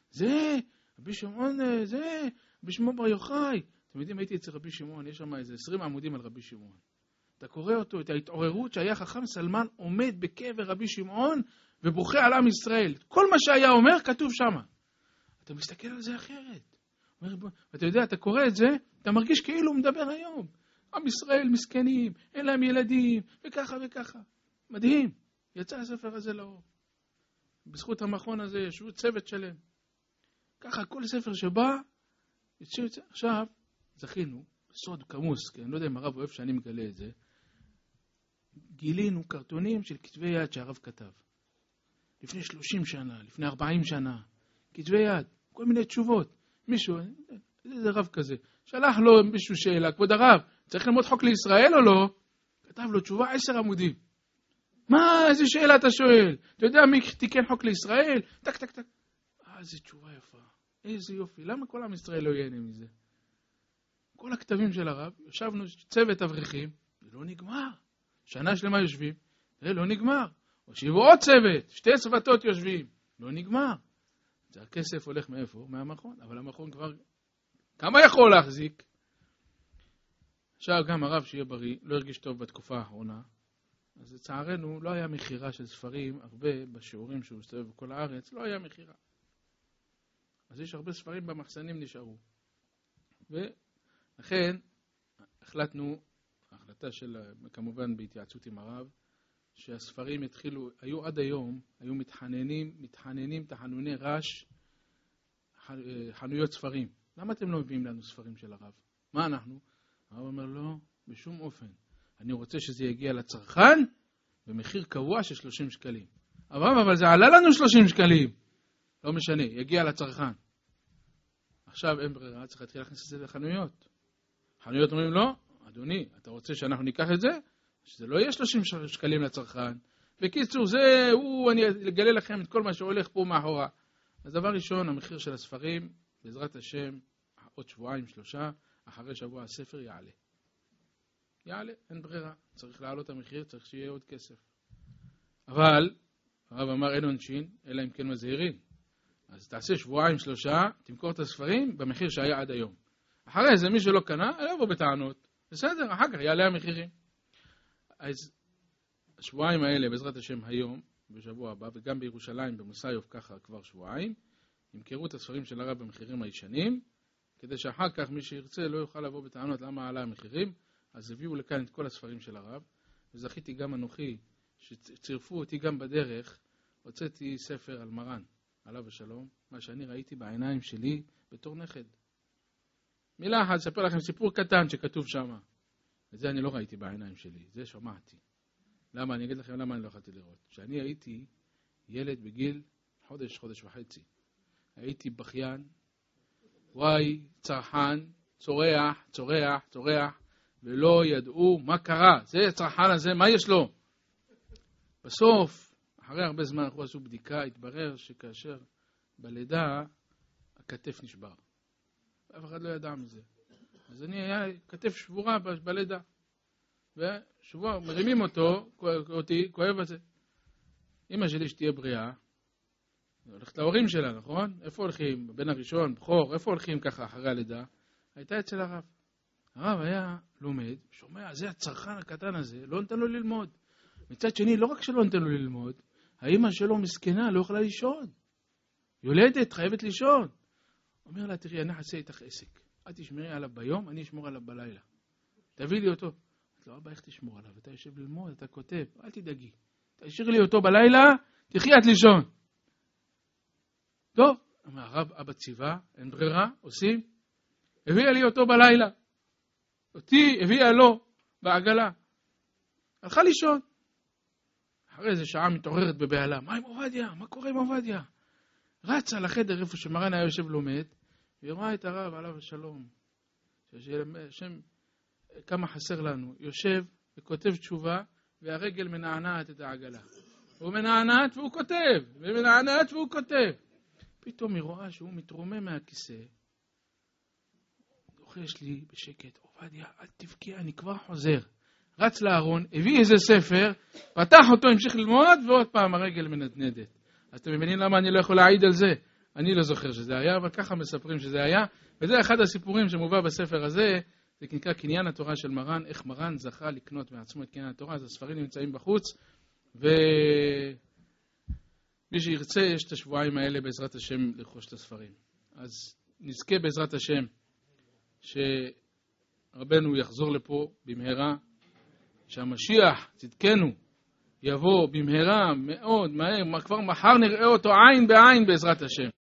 זה, רבי שמעון, זה, רבי שמעון בר יוחאי. אתם יודעים, הייתי אצל רבי שמעון, יש שם איזה עשרים עמודים על רבי שמעון. אתה קורא אותו, את ההתעוררות שהיה חכם סלמן עומד בקבר רבי שמעון ובוכה על עם ישראל. כל מה שהיה אומר כתוב שם. אתה מסתכל על זה אחרת. אתה יודע, אתה קורא את זה, אתה מרגיש כאילו הוא מדבר היום. עם ישראל מסכנים, אין להם ילדים, וככה וככה. מדהים. יצא הספר הזה לאור. בזכות המכון הזה ישבו צוות שלם. ככה כל ספר שבא, עכשיו זכינו, סוד כמוס, כי אני לא יודע אם הרב אוהב שאני מגלה את זה, גילינו קרטונים של כתבי יד שהרב כתב. לפני שלושים שנה, לפני ארבעים שנה, כתבי יד, כל מיני תשובות. מישהו, איזה רב כזה, שלח לו מישהו שאלה, כבוד הרב, צריך ללמוד חוק לישראל או לא? כתב לו תשובה עשר עמודים. מה, איזה שאלה אתה שואל? אתה יודע מי תיקן חוק לישראל? טק, טק, טק. אה, איזה תשובה יפה. איזה יופי. למה כל עם ישראל לא ייהנה מזה? כל הכתבים של הרב, ישבנו צוות אברכים, זה לא נגמר. שנה שלמה יושבים, זה לא נגמר. הושיבו עוד צוות, שתי צוותות יושבים, לא נגמר. זה הכסף הולך מאיפה? מהמכון, אבל המכון כבר, כמה יכול להחזיק? עכשיו גם הרב שיהיה בריא, לא הרגיש טוב בתקופה האחרונה, אז לצערנו לא היה מחירה של ספרים, הרבה בשיעורים שהוא מסתובב בכל הארץ, לא היה מחירה. אז יש הרבה ספרים במחסנים נשארו. ולכן החלטנו, ההחלטה של, כמובן בהתייעצות עם הרב, שהספרים התחילו, היו עד היום, היו מתחננים, מתחננים תחנוני רש, חנויות ספרים. למה אתם לא מביאים לנו ספרים של הרב? מה אנחנו? הרב אומר, לא, בשום אופן. אני רוצה שזה יגיע לצרכן במחיר קבוע של שלושים שקלים. אבל, אבל זה עלה לנו שלושים שקלים. לא משנה, יגיע לצרכן. עכשיו אין ברירה, צריך להתחיל להכניס את זה לחנויות. חנויות אומרים, לא, אדוני, אתה רוצה שאנחנו ניקח את זה? שזה לא יהיה שלושים שקלים לצרכן. בקיצור, זה, הוא, אני אגלה לכם את כל מה שהולך פה מאחורה. אז דבר ראשון, המחיר של הספרים, בעזרת השם, עוד שבועיים, שלושה, אחרי שבוע הספר יעלה. יעלה, אין ברירה. צריך להעלות את המחיר, צריך שיהיה עוד כסף. אבל, הרב אמר אין עונשין, אלא אם כן מזהירים. אז תעשה שבועיים, שלושה, תמכור את הספרים במחיר שהיה עד היום. אחרי זה, מי שלא קנה, יבוא בטענות. בסדר, אחר כך יעלה המחירים. אז השבועיים האלה, בעזרת השם היום, בשבוע הבא, וגם בירושלים, במוסיוף ככה כבר שבועיים, ימכרו את הספרים של הרב במחירים הישנים, כדי שאחר כך מי שירצה לא יוכל לבוא בטענות למה עלה המחירים, אז הביאו לכאן את כל הספרים של הרב, וזכיתי גם אנוכי, שצירפו אותי גם בדרך, הוצאתי ספר על מרן, עליו השלום, מה שאני ראיתי בעיניים שלי בתור נכד. מילה אחת, אספר לכם סיפור קטן שכתוב שם. את זה אני לא ראיתי בעיניים שלי, זה שמעתי. למה? אני אגיד לכם למה אני לא יכולתי לראות. כשאני הייתי ילד בגיל חודש, חודש וחצי, הייתי בכיין, וואי, צרחן, צורח, צורח, צורח, ולא ידעו מה קרה. זה הצרחן הזה, מה יש לו? בסוף, אחרי הרבה זמן אנחנו עשו בדיקה, התברר שכאשר בלידה הכתף נשבר. אף אחד לא ידע מזה. אז אני היה כתף שבורה ב- בלידה. ושבוע מרימים אותו, אותי, כואב את זה. אמא שלי שתהיה בריאה, הולכת להורים שלה, נכון? איפה הולכים? בן הראשון, בחור, איפה הולכים ככה אחרי הלידה? הייתה אצל הרב. הרב היה לומד, שומע, זה הצרכן הקטן הזה, לא נתן לו ללמוד. מצד שני, לא רק שלא נתן לו ללמוד, האמא שלו מסכנה, לא יכולה לישון. יולדת, חייבת לישון. אומר לה, תראי, אני אעשה איתך עסק. את תשמרי עליו ביום, אני אשמור עליו בלילה. תביא לי אותו. את לא, אבא, איך תשמור עליו? אתה יושב ללמוד, אתה כותב, אל תדאגי. תשאיר לי אותו בלילה, תחי את לישון. טוב, אמר הרב, אבא ציווה, אין ברירה, עושים. הביאה לי אותו בלילה. אותי הביאה לו בעגלה. הלכה לישון. אחרי איזה שעה מתעוררת בבהלה. מה עם עובדיה? מה קורה עם עובדיה? רצה לחדר איפה שמרן היה יושב לומד, והיא רואה את הרב עליו השלום. השם, כמה חסר לנו. יושב וכותב תשובה, והרגל מנענעת את העגלה. הוא מנענעת והוא כותב, ומנענעת והוא כותב. פתאום היא רואה שהוא מתרומם מהכיסא. דוחש לי בשקט, עובדיה, אל תבכי, אני כבר חוזר. רץ לארון, הביא איזה ספר, פתח אותו, המשיך ללמוד, ועוד פעם הרגל מנדנדת. אז אתם מבינים למה אני לא יכול להעיד על זה? אני לא זוכר שזה היה, אבל ככה מספרים שזה היה, וזה אחד הסיפורים שמובא בספר הזה, זה נקרא קניין התורה של מרן, איך מרן זכה לקנות מעצמו את קניין התורה, אז הספרים נמצאים בחוץ, ומי שירצה יש את השבועיים האלה בעזרת השם לרכוש את הספרים. אז נזכה בעזרת השם שרבנו יחזור לפה במהרה, שהמשיח צדקנו יבוא במהרה מאוד מהר, כבר מחר נראה אותו עין בעין בעזרת השם.